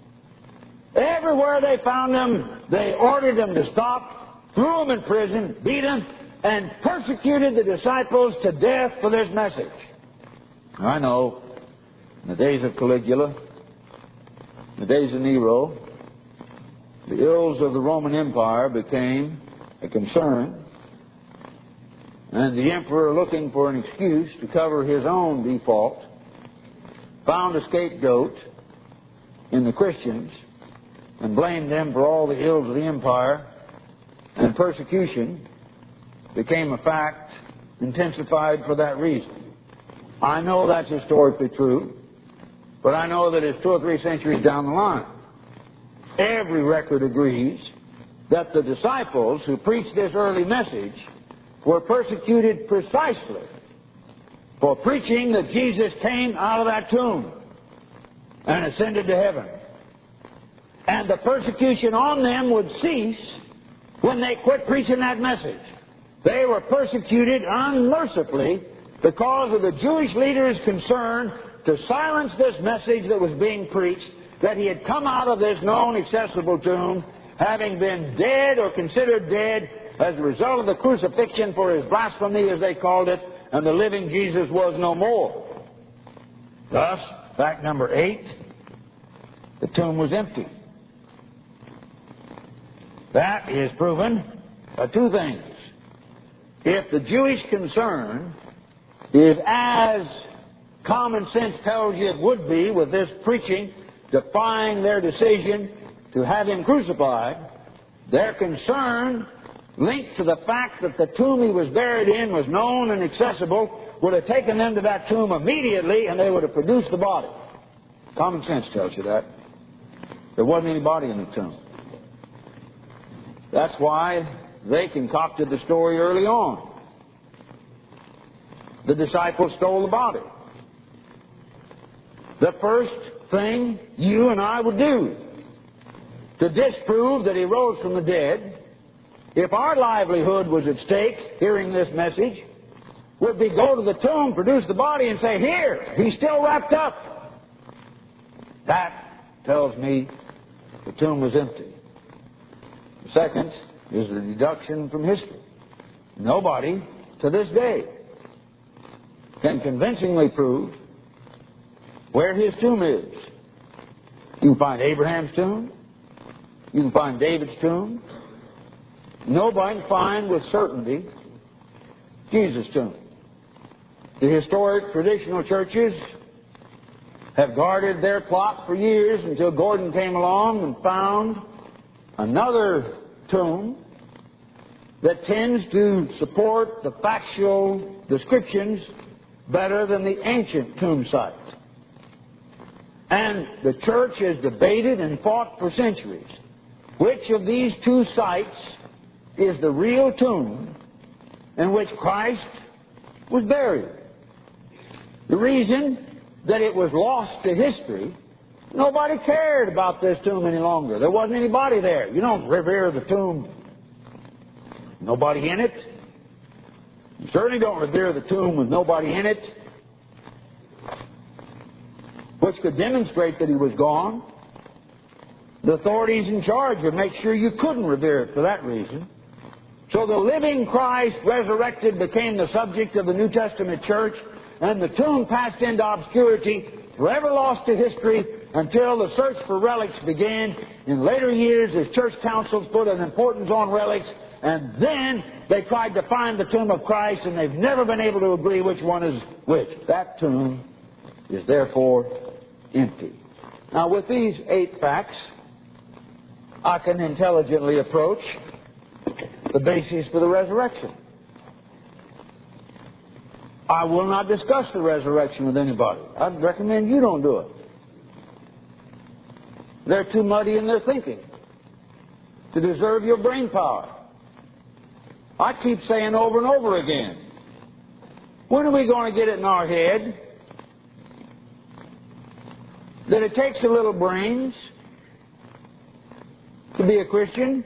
Everywhere they found them, they ordered them to stop, threw them in prison, beat them, and persecuted the disciples to death for this message. I know, in the days of Caligula, in the days of Nero, the ills of the Roman Empire became a concern, and the emperor, looking for an excuse to cover his own default, found a scapegoat in the Christians and blamed them for all the ills of the empire, and persecution became a fact intensified for that reason. I know that's historically true, but I know that it's 2 or 3 centuries down the line. Every record agrees that the disciples who preached this early message were persecuted precisely for preaching that Jesus came out of that tomb and ascended to heaven. And the persecution on them would cease when they quit preaching that message. They were persecuted unmercifully because of the Jewish leaders' concern to silence this message that was being preached, that he had come out of this known accessible tomb, having been dead or considered dead as a result of the crucifixion for his blasphemy, as they called it, and the living Jesus was no more. Thus, fact number 8, the tomb was empty. That is proven by 2 things. If the Jewish concern is as common sense tells you it would be with this preaching defying their decision to have him crucified, their concern linked to the fact that the tomb he was buried in was known and accessible would have taken them to that tomb immediately, and they would have produced the body. Common sense tells you that. There wasn't any body in the tomb. That's why they concocted the story early on. The disciples stole the body. The first thing you and I would do to disprove that he rose from the dead, if our livelihood was at stake hearing this message, would be go to the tomb, produce the body, and say, here, he's still wrapped up. That tells me the tomb was empty. The second is the deduction from history. Nobody, to this day, can convincingly prove where his tomb is. You can find Abraham's tomb. You can find David's tomb. Nobody can find with certainty Jesus' tomb. The historic traditional churches have guarded their plot for years until Gordon came along and found another tomb that tends to support the factual descriptions better than the ancient tomb site. And the church has debated and fought for centuries which of these two sites is the real tomb in which Christ was buried. The reason that it was lost to history, nobody cared about this tomb any longer. There wasn't anybody there. You don't revere the tomb. Nobody in it. You certainly don't revere the tomb with nobody in it, which could demonstrate that he was gone. The authorities in charge would make sure you couldn't revere it for that reason. So the living Christ resurrected became the subject of the New Testament church, and the tomb passed into obscurity, forever lost to history, until the search for relics began in later years as church councils put an importance on relics, and then they tried to find the tomb of Christ, and they've never been able to agree which one is which. That tomb is therefore empty. Now, with these 8 facts, I can intelligently approach the basis for the resurrection. I will not discuss the resurrection with anybody. I'd recommend you don't do it. They're too muddy in their thinking to deserve your brain power. I keep saying over and over again, when are we going to get it in our head that it takes a little brains to be a Christian?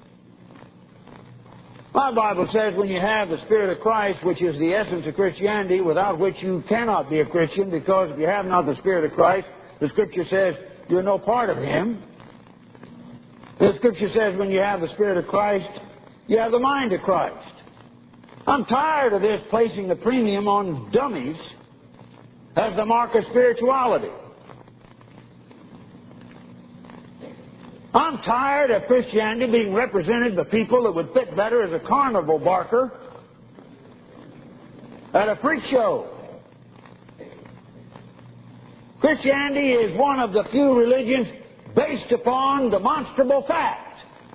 My Bible says when you have the Spirit of Christ, which is the essence of Christianity, without which you cannot be a Christian, because if you have not the Spirit of Christ, the Scripture says you're no part of Him. The Scripture says when you have the Spirit of Christ, you have the mind of Christ. I'm tired of this placing the premium on dummies as the mark of spirituality. I'm tired of Christianity being represented by people that would fit better as a carnival barker at a freak show. Christianity is one of the few religions based upon demonstrable fact.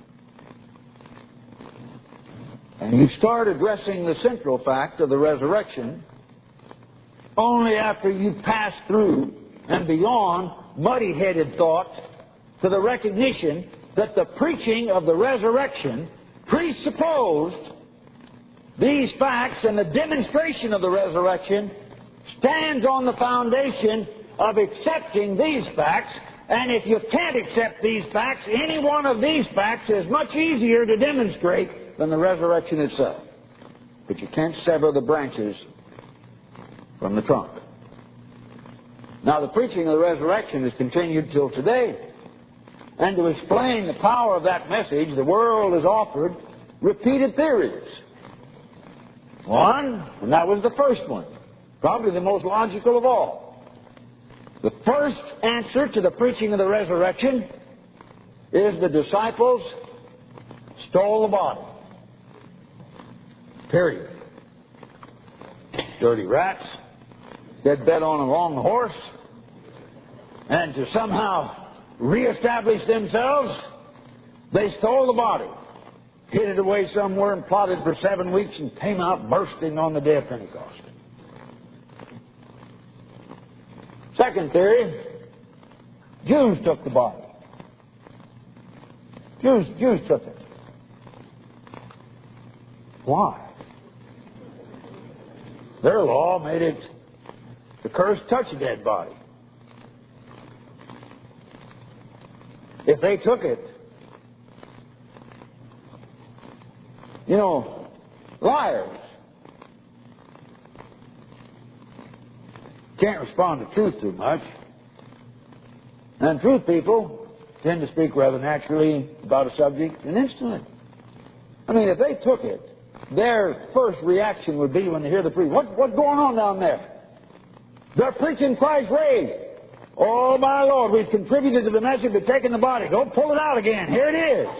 And you start addressing the central fact of the resurrection only after you pass through and beyond muddy-headed thought to the recognition that the preaching of the resurrection presupposed these facts, and the demonstration of the resurrection stands on the foundation of accepting these facts. And if you can't accept these facts, any one of these facts is much easier to demonstrate than the resurrection itself. But you can't sever the branches from the trunk. Now, the preaching of the resurrection has continued till today. And to explain the power of that message, the world has offered repeated theories. One, and that was the first one, probably the most logical of all. The first answer to the preaching of the resurrection is the disciples stole the body. Period. Dirty rats, they'd bet on a wrong horse, and to somehow reestablish themselves, they stole the body, hid it away somewhere, and plotted for 7 weeks and came out bursting on the day of Pentecost. Second theory, Jews took the body. Jews took it. Why? Their law made it the curse touch a dead body. if they took it. You know, liars can't respond to truth too much. And truth people tend to speak rather naturally about a subject and instantly. I mean, if they took it, their first reaction would be when they hear the preach, what's going on down there? They're preaching Christ's raised. Oh, my Lord, we've contributed to the message of taking the body. Go pull it out again. Here it is.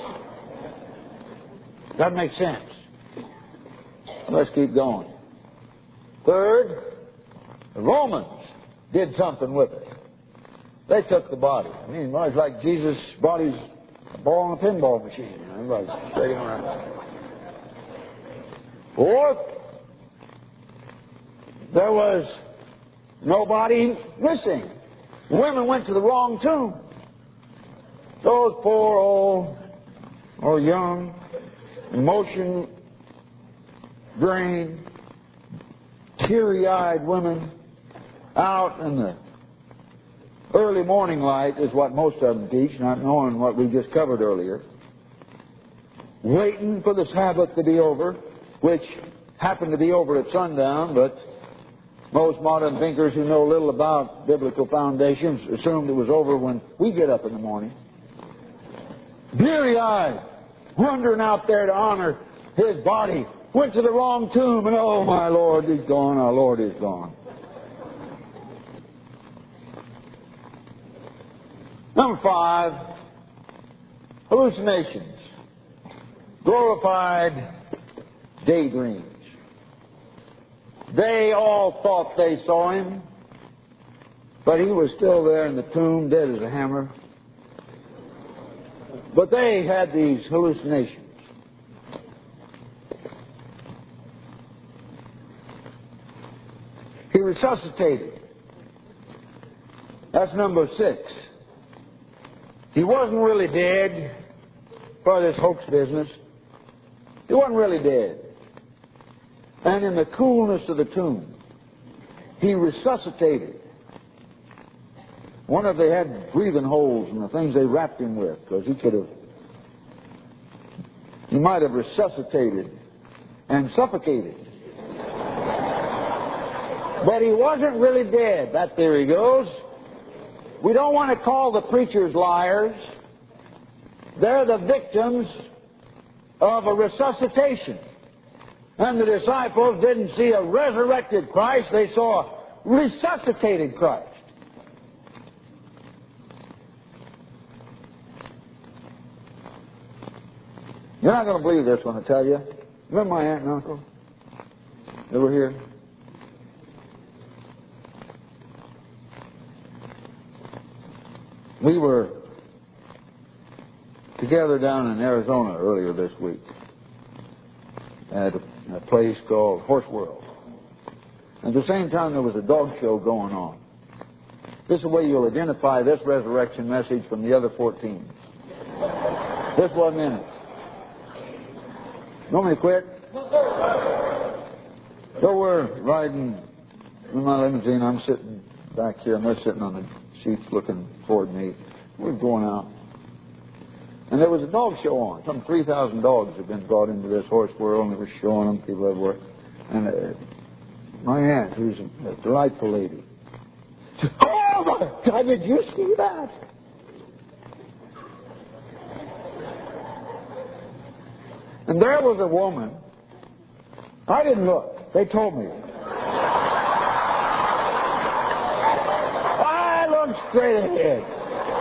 That makes sense. Let's keep going. Third, the Romans did something with it. They took the body. I mean, it's like Jesus' body's a ball in a pinball machine. Everybody's shaking around. Fourth, there was nobody missing. Women went to the wrong tomb. Those poor old or young, emotion-drained, teary-eyed women out in the early morning light is what most of them teach, not knowing what we just covered earlier. Waiting for the Sabbath to be over, which happened to be over at sundown, but most modern thinkers who know little about biblical foundations assumed it was over when we get up in the morning. Bleary-eyed, wandering out there to honor His body. Went to the wrong tomb, and oh, my Lord, He's gone, our Lord is gone. Number 5, hallucinations. Glorified daydreams. They all thought they saw Him, but He was still there in the tomb, dead as a hammer. But they had these hallucinations. He resuscitated. That's number 6. He wasn't really dead for this hoax business. He wasn't really dead. And in the coolness of the tomb, He resuscitated. Wonder if they had breathing holes in the things they wrapped Him with, because He might have resuscitated and suffocated. But He wasn't really dead. That theory goes. We don't want to call the preachers liars. They're the victims of a resuscitation. And the disciples didn't see a resurrected Christ, they saw a resuscitated Christ. You're not going to believe this when I tell you. Remember my aunt and uncle? They were here. We were together down in Arizona earlier this week at a place called Horse World. At the same time, there was a dog show going on. This is the way you'll identify this resurrection message from the other 14. This wasn't in it. You want me to quit? So we're riding in my limousine. I'm sitting back here, and they're sitting on the seats looking toward me. We're going out. And there was a dog show on. Some 3,000 dogs had been brought into this Horse World, and they were showing them, people everywhere. And my aunt, who's a delightful lady, said, "Oh, my God, did you see that?" And there was a woman. I didn't look. They told me. I looked straight ahead.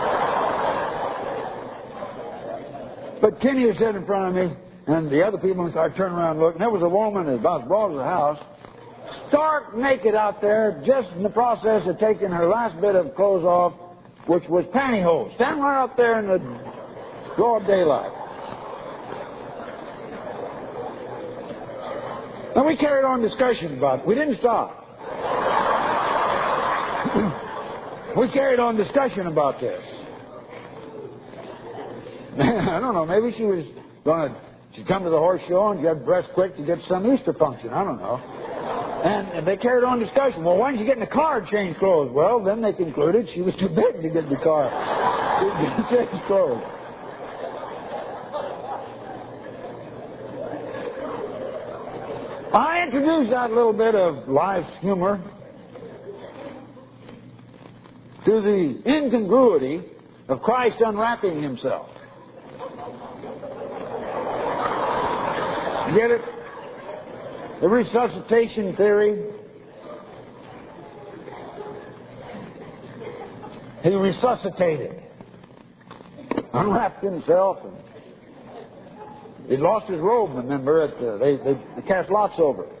But Kenny was sitting in front of me, and the other people in the car turned around and looked, and there was a woman about as broad as a house, stark naked out there, just in the process of taking her last bit of clothes off, which was pantyhose, standing right out there in the broad daylight. And we carried on discussion about it. We didn't stop. We carried on discussion about this. I don't know, maybe she was going to, she'd come to the horse show and get dressed quick to get some Easter function. I don't know. And they carried on discussion. Well, why didn't you get in the car and change clothes? Well, then they concluded she was too big to get in the car. It gets exposed. I introduced that little bit of life's humor to the incongruity of Christ unwrapping himself. Get it? The resuscitation theory. He resuscitated, unwrapped himself, and he'd lost his robe, remember, they cast lots over it.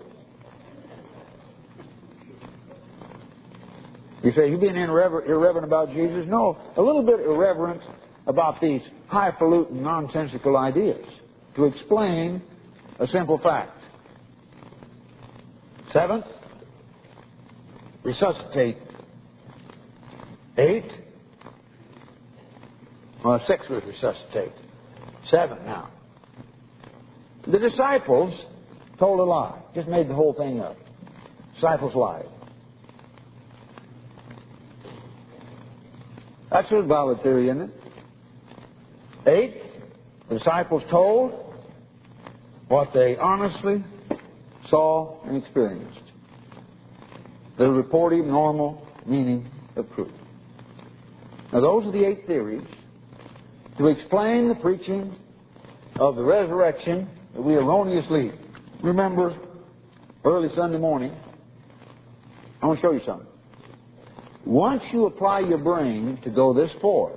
You say, you being irreverent about Jesus? No, a little bit irreverent about these highfalutin, nonsensical ideas to explain a simple fact. Seventh, resuscitate. 8, well, 6 was resuscitate. 7 now. The disciples told a lie, just made the whole thing up. Disciples lied. That's a valid theory, isn't it? 8, the disciples told what they honestly saw and experienced. The reported normal meaning of truth. Now those are the 8 theories to explain the preaching of the resurrection that we erroneously remember early Sunday morning. I want to show you something. Once you apply your brain to go this far,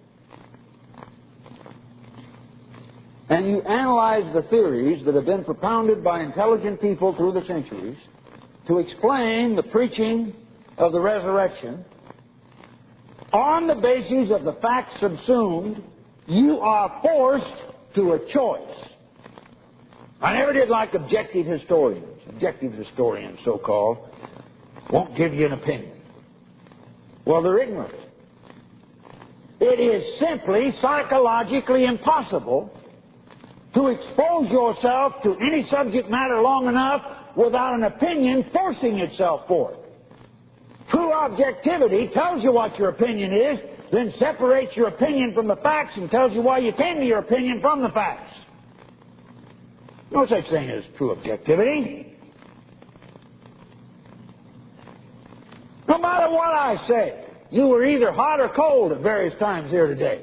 and you analyze the theories that have been propounded by intelligent people through the centuries to explain the preaching of the resurrection, on the basis of the facts subsumed, you are forced to a choice. I never did like objective historians. Objective historians, so-called, won't give you an opinion. Well, they're ignorant. It is simply psychologically impossible to expose yourself to any subject matter long enough without an opinion forcing itself forth. True objectivity tells you what your opinion is, then separates your opinion from the facts and tells you why you came to your opinion from the facts. No such thing as true objectivity. No matter what I say, you were either hot or cold at various times here today.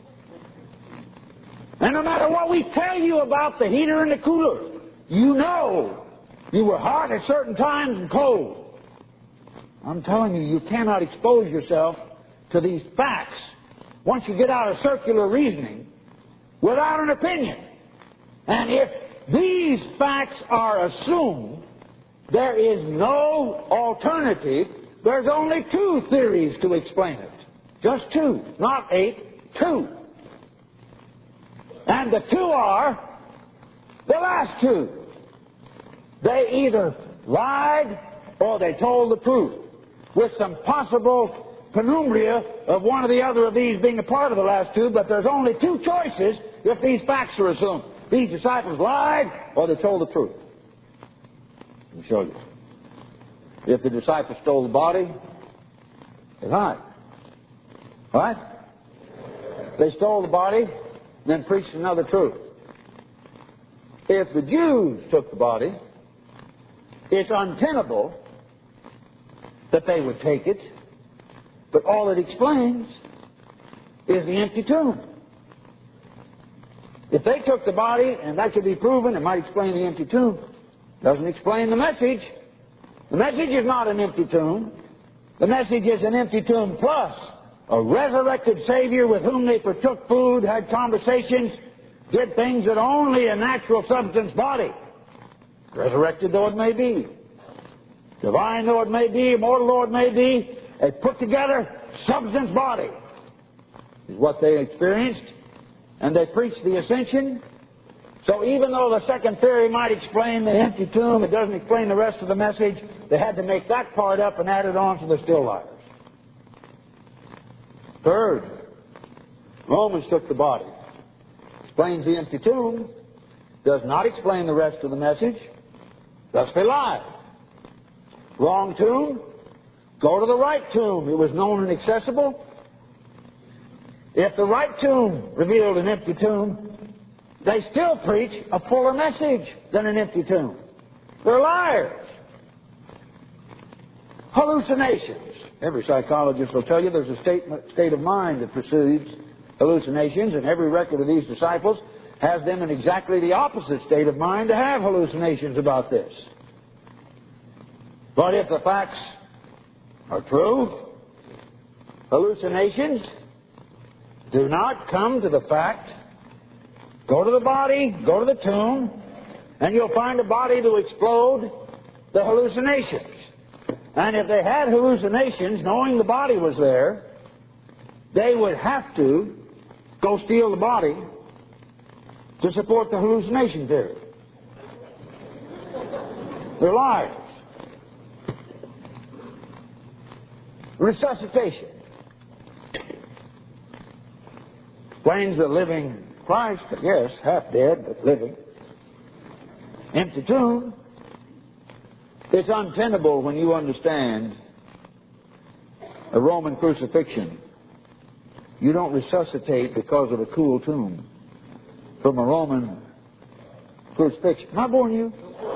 And no matter what we tell you about the heater and the cooler, you know you were hot at certain times and cold. I'm telling you, you cannot expose yourself to these facts once you get out of circular reasoning without an opinion. And if these facts are assumed, there is no alternative. There's only 2 theories to explain it. Just 2, not 8, 2. And the 2 are the last 2. They either lied or they told the truth, with some possible penumbra of one or the other of these being a part of the last 2, but there's only 2 choices if these facts are assumed. These disciples lied or they told the truth. Let me show you. If the disciples stole the body, they lied. Right? They stole the body, then preached another truth. If the Jews took the body, it's untenable that they would take it, but all it explains is the empty tomb. If they took the body, and that could be proven, it might explain the empty tomb. Doesn't explain the message. The message is not an empty tomb. The message is an empty tomb plus a resurrected Savior with whom they partook food, had conversations, did things that only a natural substance body, resurrected though it may be, divine though it may be, immortal though it may be, a put together substance body is what they experienced, and they preached the ascension. So even though the second theory might explain the empty tomb, it doesn't explain the rest of the message. They had to make that part up and add it on, so they're still liars. Third, Romans took the body. Explains the empty tomb, does not explain the rest of the message, thus they lied. Wrong tomb, go to the right tomb. It was known and accessible. If the right tomb revealed an empty tomb, they still preach a fuller message than an empty tomb. They're liars. Hallucinations. Every psychologist will tell you there's a state of mind that precedes hallucinations, and every record of these disciples has them in exactly the opposite state of mind to have hallucinations about this. But if the facts are true, hallucinations do not come to the fact. Go to the body, go to the tomb, and you'll find a body to explode the hallucinations. And if they had hallucinations, knowing the body was there, they would have to go steal the body to support the hallucination theory. They're liars. Resuscitation explains the living Christ, yes, half dead, but living. Empty tomb. It's untenable when you understand a Roman crucifixion. You don't resuscitate because of a cool tomb from a Roman crucifixion. Am I boring you?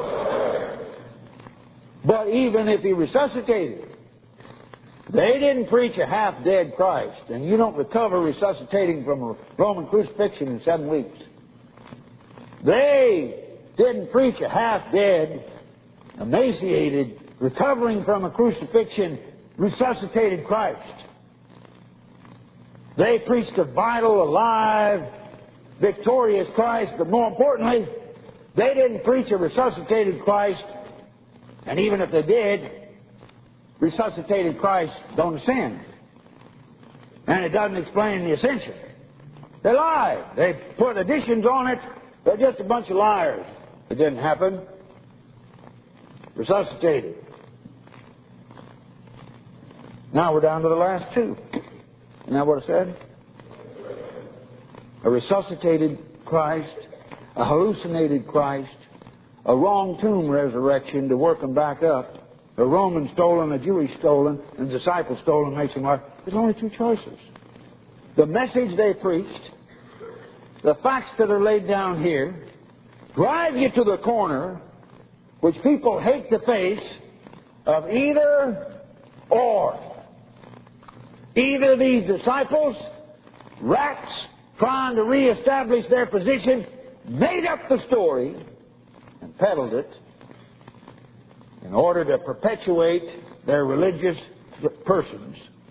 But even if he resuscitated, they didn't preach a half-dead Christ, and you don't recover resuscitating from a Roman crucifixion in 7 weeks. They didn't preach a half-dead, emaciated, recovering from a crucifixion, resuscitated Christ. They preached a vital, alive, victorious Christ, but more importantly, they didn't preach a resuscitated Christ, and even if they did, resuscitated Christ don't ascend. And it doesn't explain the ascension. They lied. They put additions on it. They're just a bunch of liars. It didn't happen. Resuscitated. Now we're down to the last two. Isn't that what it said? A resuscitated Christ, a hallucinated Christ, a wrong tomb resurrection to work them back up. A Roman stolen, a Jewish stolen, and a disciple stolen makes them liar. There's only two choices. The message they preached, the facts that are laid down here, drive you to the corner which people hate to face of either or. Either these disciples, rats trying to reestablish their position, made up the story and peddled it in order to perpetuate their religious persons,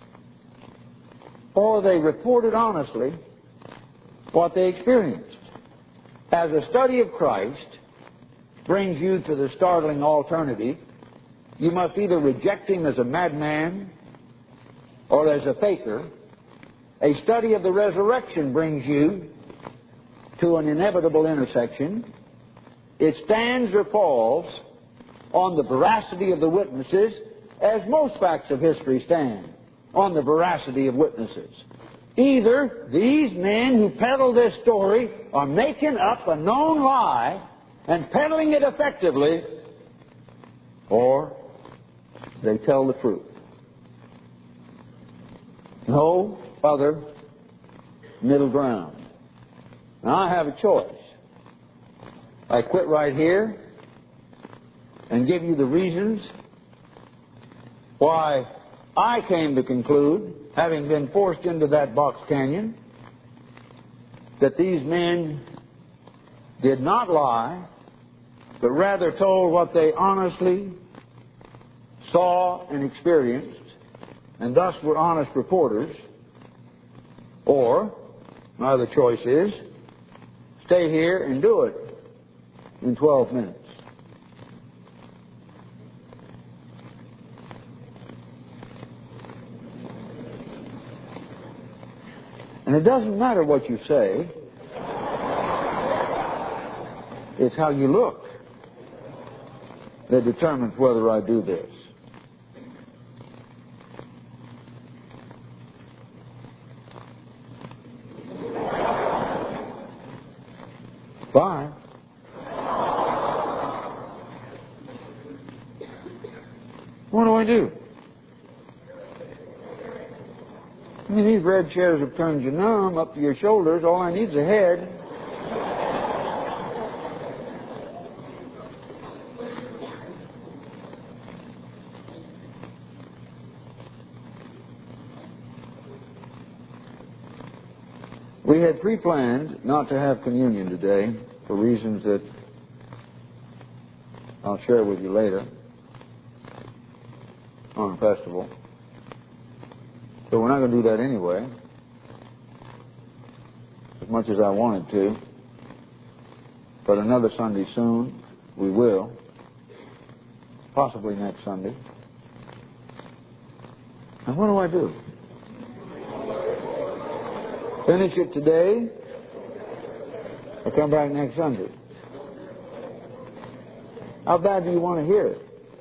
or they reported honestly what they experienced. As a study of Christ brings you to the startling alternative, you must either reject him as a madman or as a faker. A study of the resurrection brings you to an inevitable intersection. It stands or falls on the veracity of the witnesses, as most facts of history stand on the veracity of witnesses. Either these men who peddle this story are making up a known lie and peddling it effectively, or they tell the truth. No other middle ground. Now I have a choice. I quit right here and give you the reasons why I came to conclude, having been forced into that box canyon, that these men did not lie, but rather told what they honestly saw and experienced, and thus were honest reporters. Or, my other choice is, stay here and do it in 12 minutes. And it doesn't matter what you say, it's how you look that determines whether I do this. Bye. What do I do? mean, these red chairs have turned you numb up to your shoulders. All I need is a head. We had pre-planned not to have communion today for reasons that I'll share with you later on the festival. So we're not going to do that anyway, as much as I wanted to. But another Sunday soon, we will. Possibly next Sunday. And what do I do? Finish it today, or come back next Sunday? How bad do you want to hear it?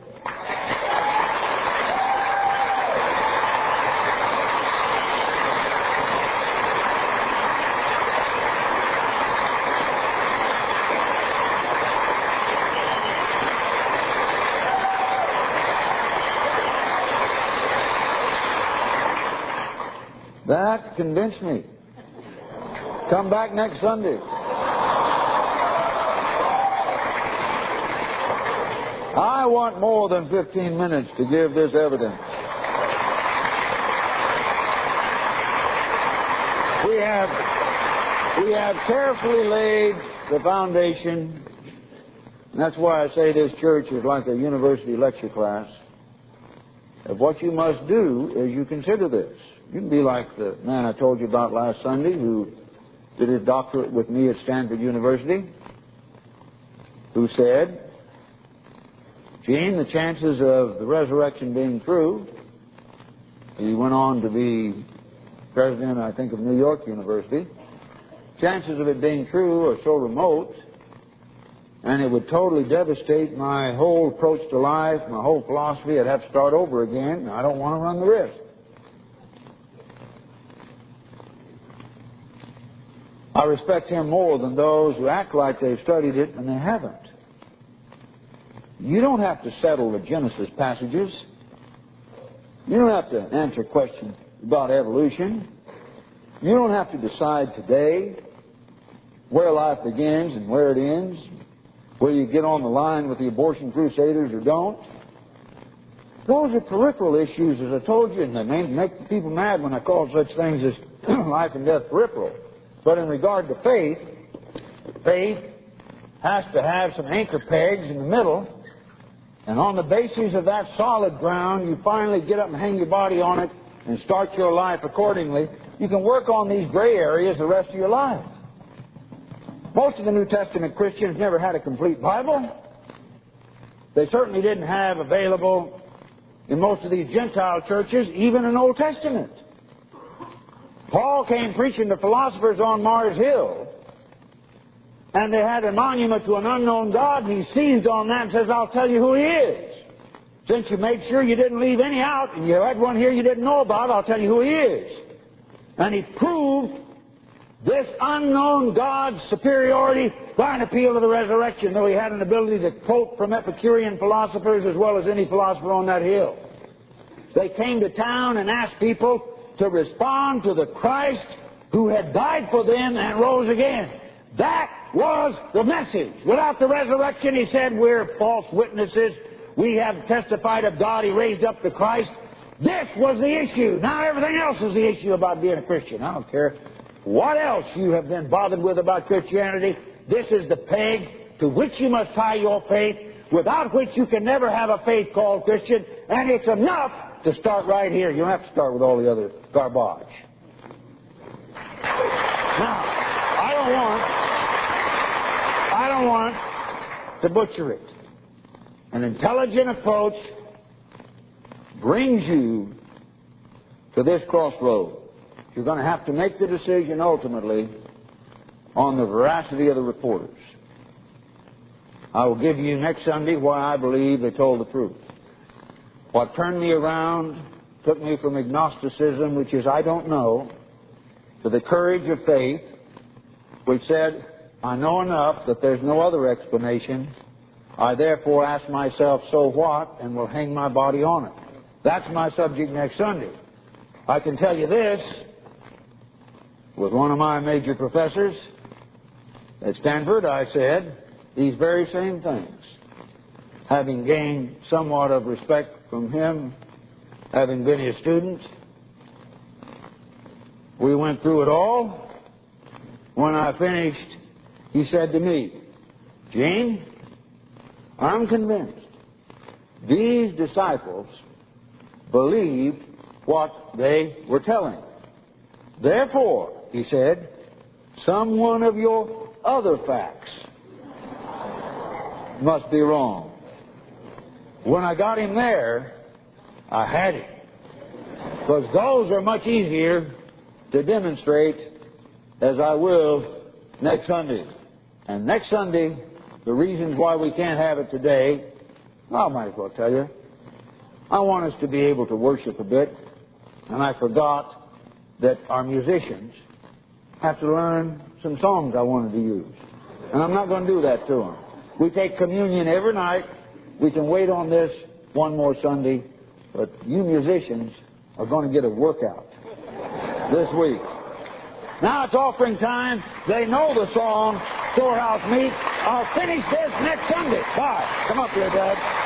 That convinced me. Come back next Sunday. I want more than 15 minutes to give this evidence. We have carefully laid the foundation, and that's why I say this church is like a university lecture class. Of what you must do is you consider this. You can be like the man I told you about last Sunday who did his doctorate with me at Stanford University, who said, Gene, the chances of the resurrection being true, he went on to be president, I think, of New York University, chances of it being true are so remote, and it would totally devastate my whole approach to life, my whole philosophy. I'd have to start over again. I don't want to run the risk. I respect him more than those who act like they've studied it and they haven't. You don't have to settle the Genesis passages. You don't have to answer questions about evolution. You don't have to decide today where life begins and where it ends, whether you get on the line with the abortion crusaders or don't. Those are peripheral issues, as I told you, and they make people mad when I call such things as life and death peripheral. But in regard to faith, faith has to have some anchor pegs in the middle, and on the basis of that solid ground, you finally get up and hang your body on it and start your life accordingly. You can work on these gray areas the rest of your life. Most of the New Testament Christians never had a complete Bible. They certainly didn't have available in most of these Gentile churches even an Old Testament. Paul came preaching to philosophers on Mars Hill, and they had a monument to an unknown God, and he seized on that and says, I'll tell you who he is. Since you made sure you didn't leave any out, and you had one here you didn't know about, I'll tell you who he is. And he proved this unknown God's superiority by an appeal to the resurrection, though he had an ability to quote from Epicurean philosophers as well as any philosopher on that hill. They came to town and asked people to respond to the Christ who had died for them and rose again. That was the message. Without the resurrection, he said, we're false witnesses. We have testified of God. He raised up the Christ. This was the issue. Now everything else is the issue about being a Christian. I don't care what else you have been bothered with about Christianity. This is the peg to which you must tie your faith, without which you can never have a faith called Christian, and it's enough to start right here. You don't have to start with all the other garbage. Now, I don't want to butcher it. An intelligent approach brings you to this crossroad. You're going to have to make the decision ultimately on the veracity of the reporters. I will give you next Sunday why I believe they told the truth. What turned me around, took me from agnosticism, which is I don't know, to the courage of faith, which said, I know enough that there's no other explanation. I therefore ask myself, so what, and will hang my body on it. That's my subject next Sunday. I can tell you this, with one of my major professors at Stanford, I said these very same things. Having gained somewhat of respect from him, having been his student, we went through it all. When I finished, he said to me, "Gene, I'm convinced these disciples believed what they were telling. Therefore," he said, "some one of your other facts must be wrong." When I got him there, I had him. Because those are much easier to demonstrate, as I will next Sunday. And next Sunday, the reasons why we can't have it today, I might as well tell you. I want us to be able to worship a bit, and I forgot that our musicians have to learn some songs I wanted to use. And I'm not going to do that to them. We take communion every night. We can wait on this one more Sunday, but you musicians are going to get a workout this week. Now it's offering time. They know the song, Storehouse Meat. I'll finish this next Sunday. Bye. Come up here, Dad.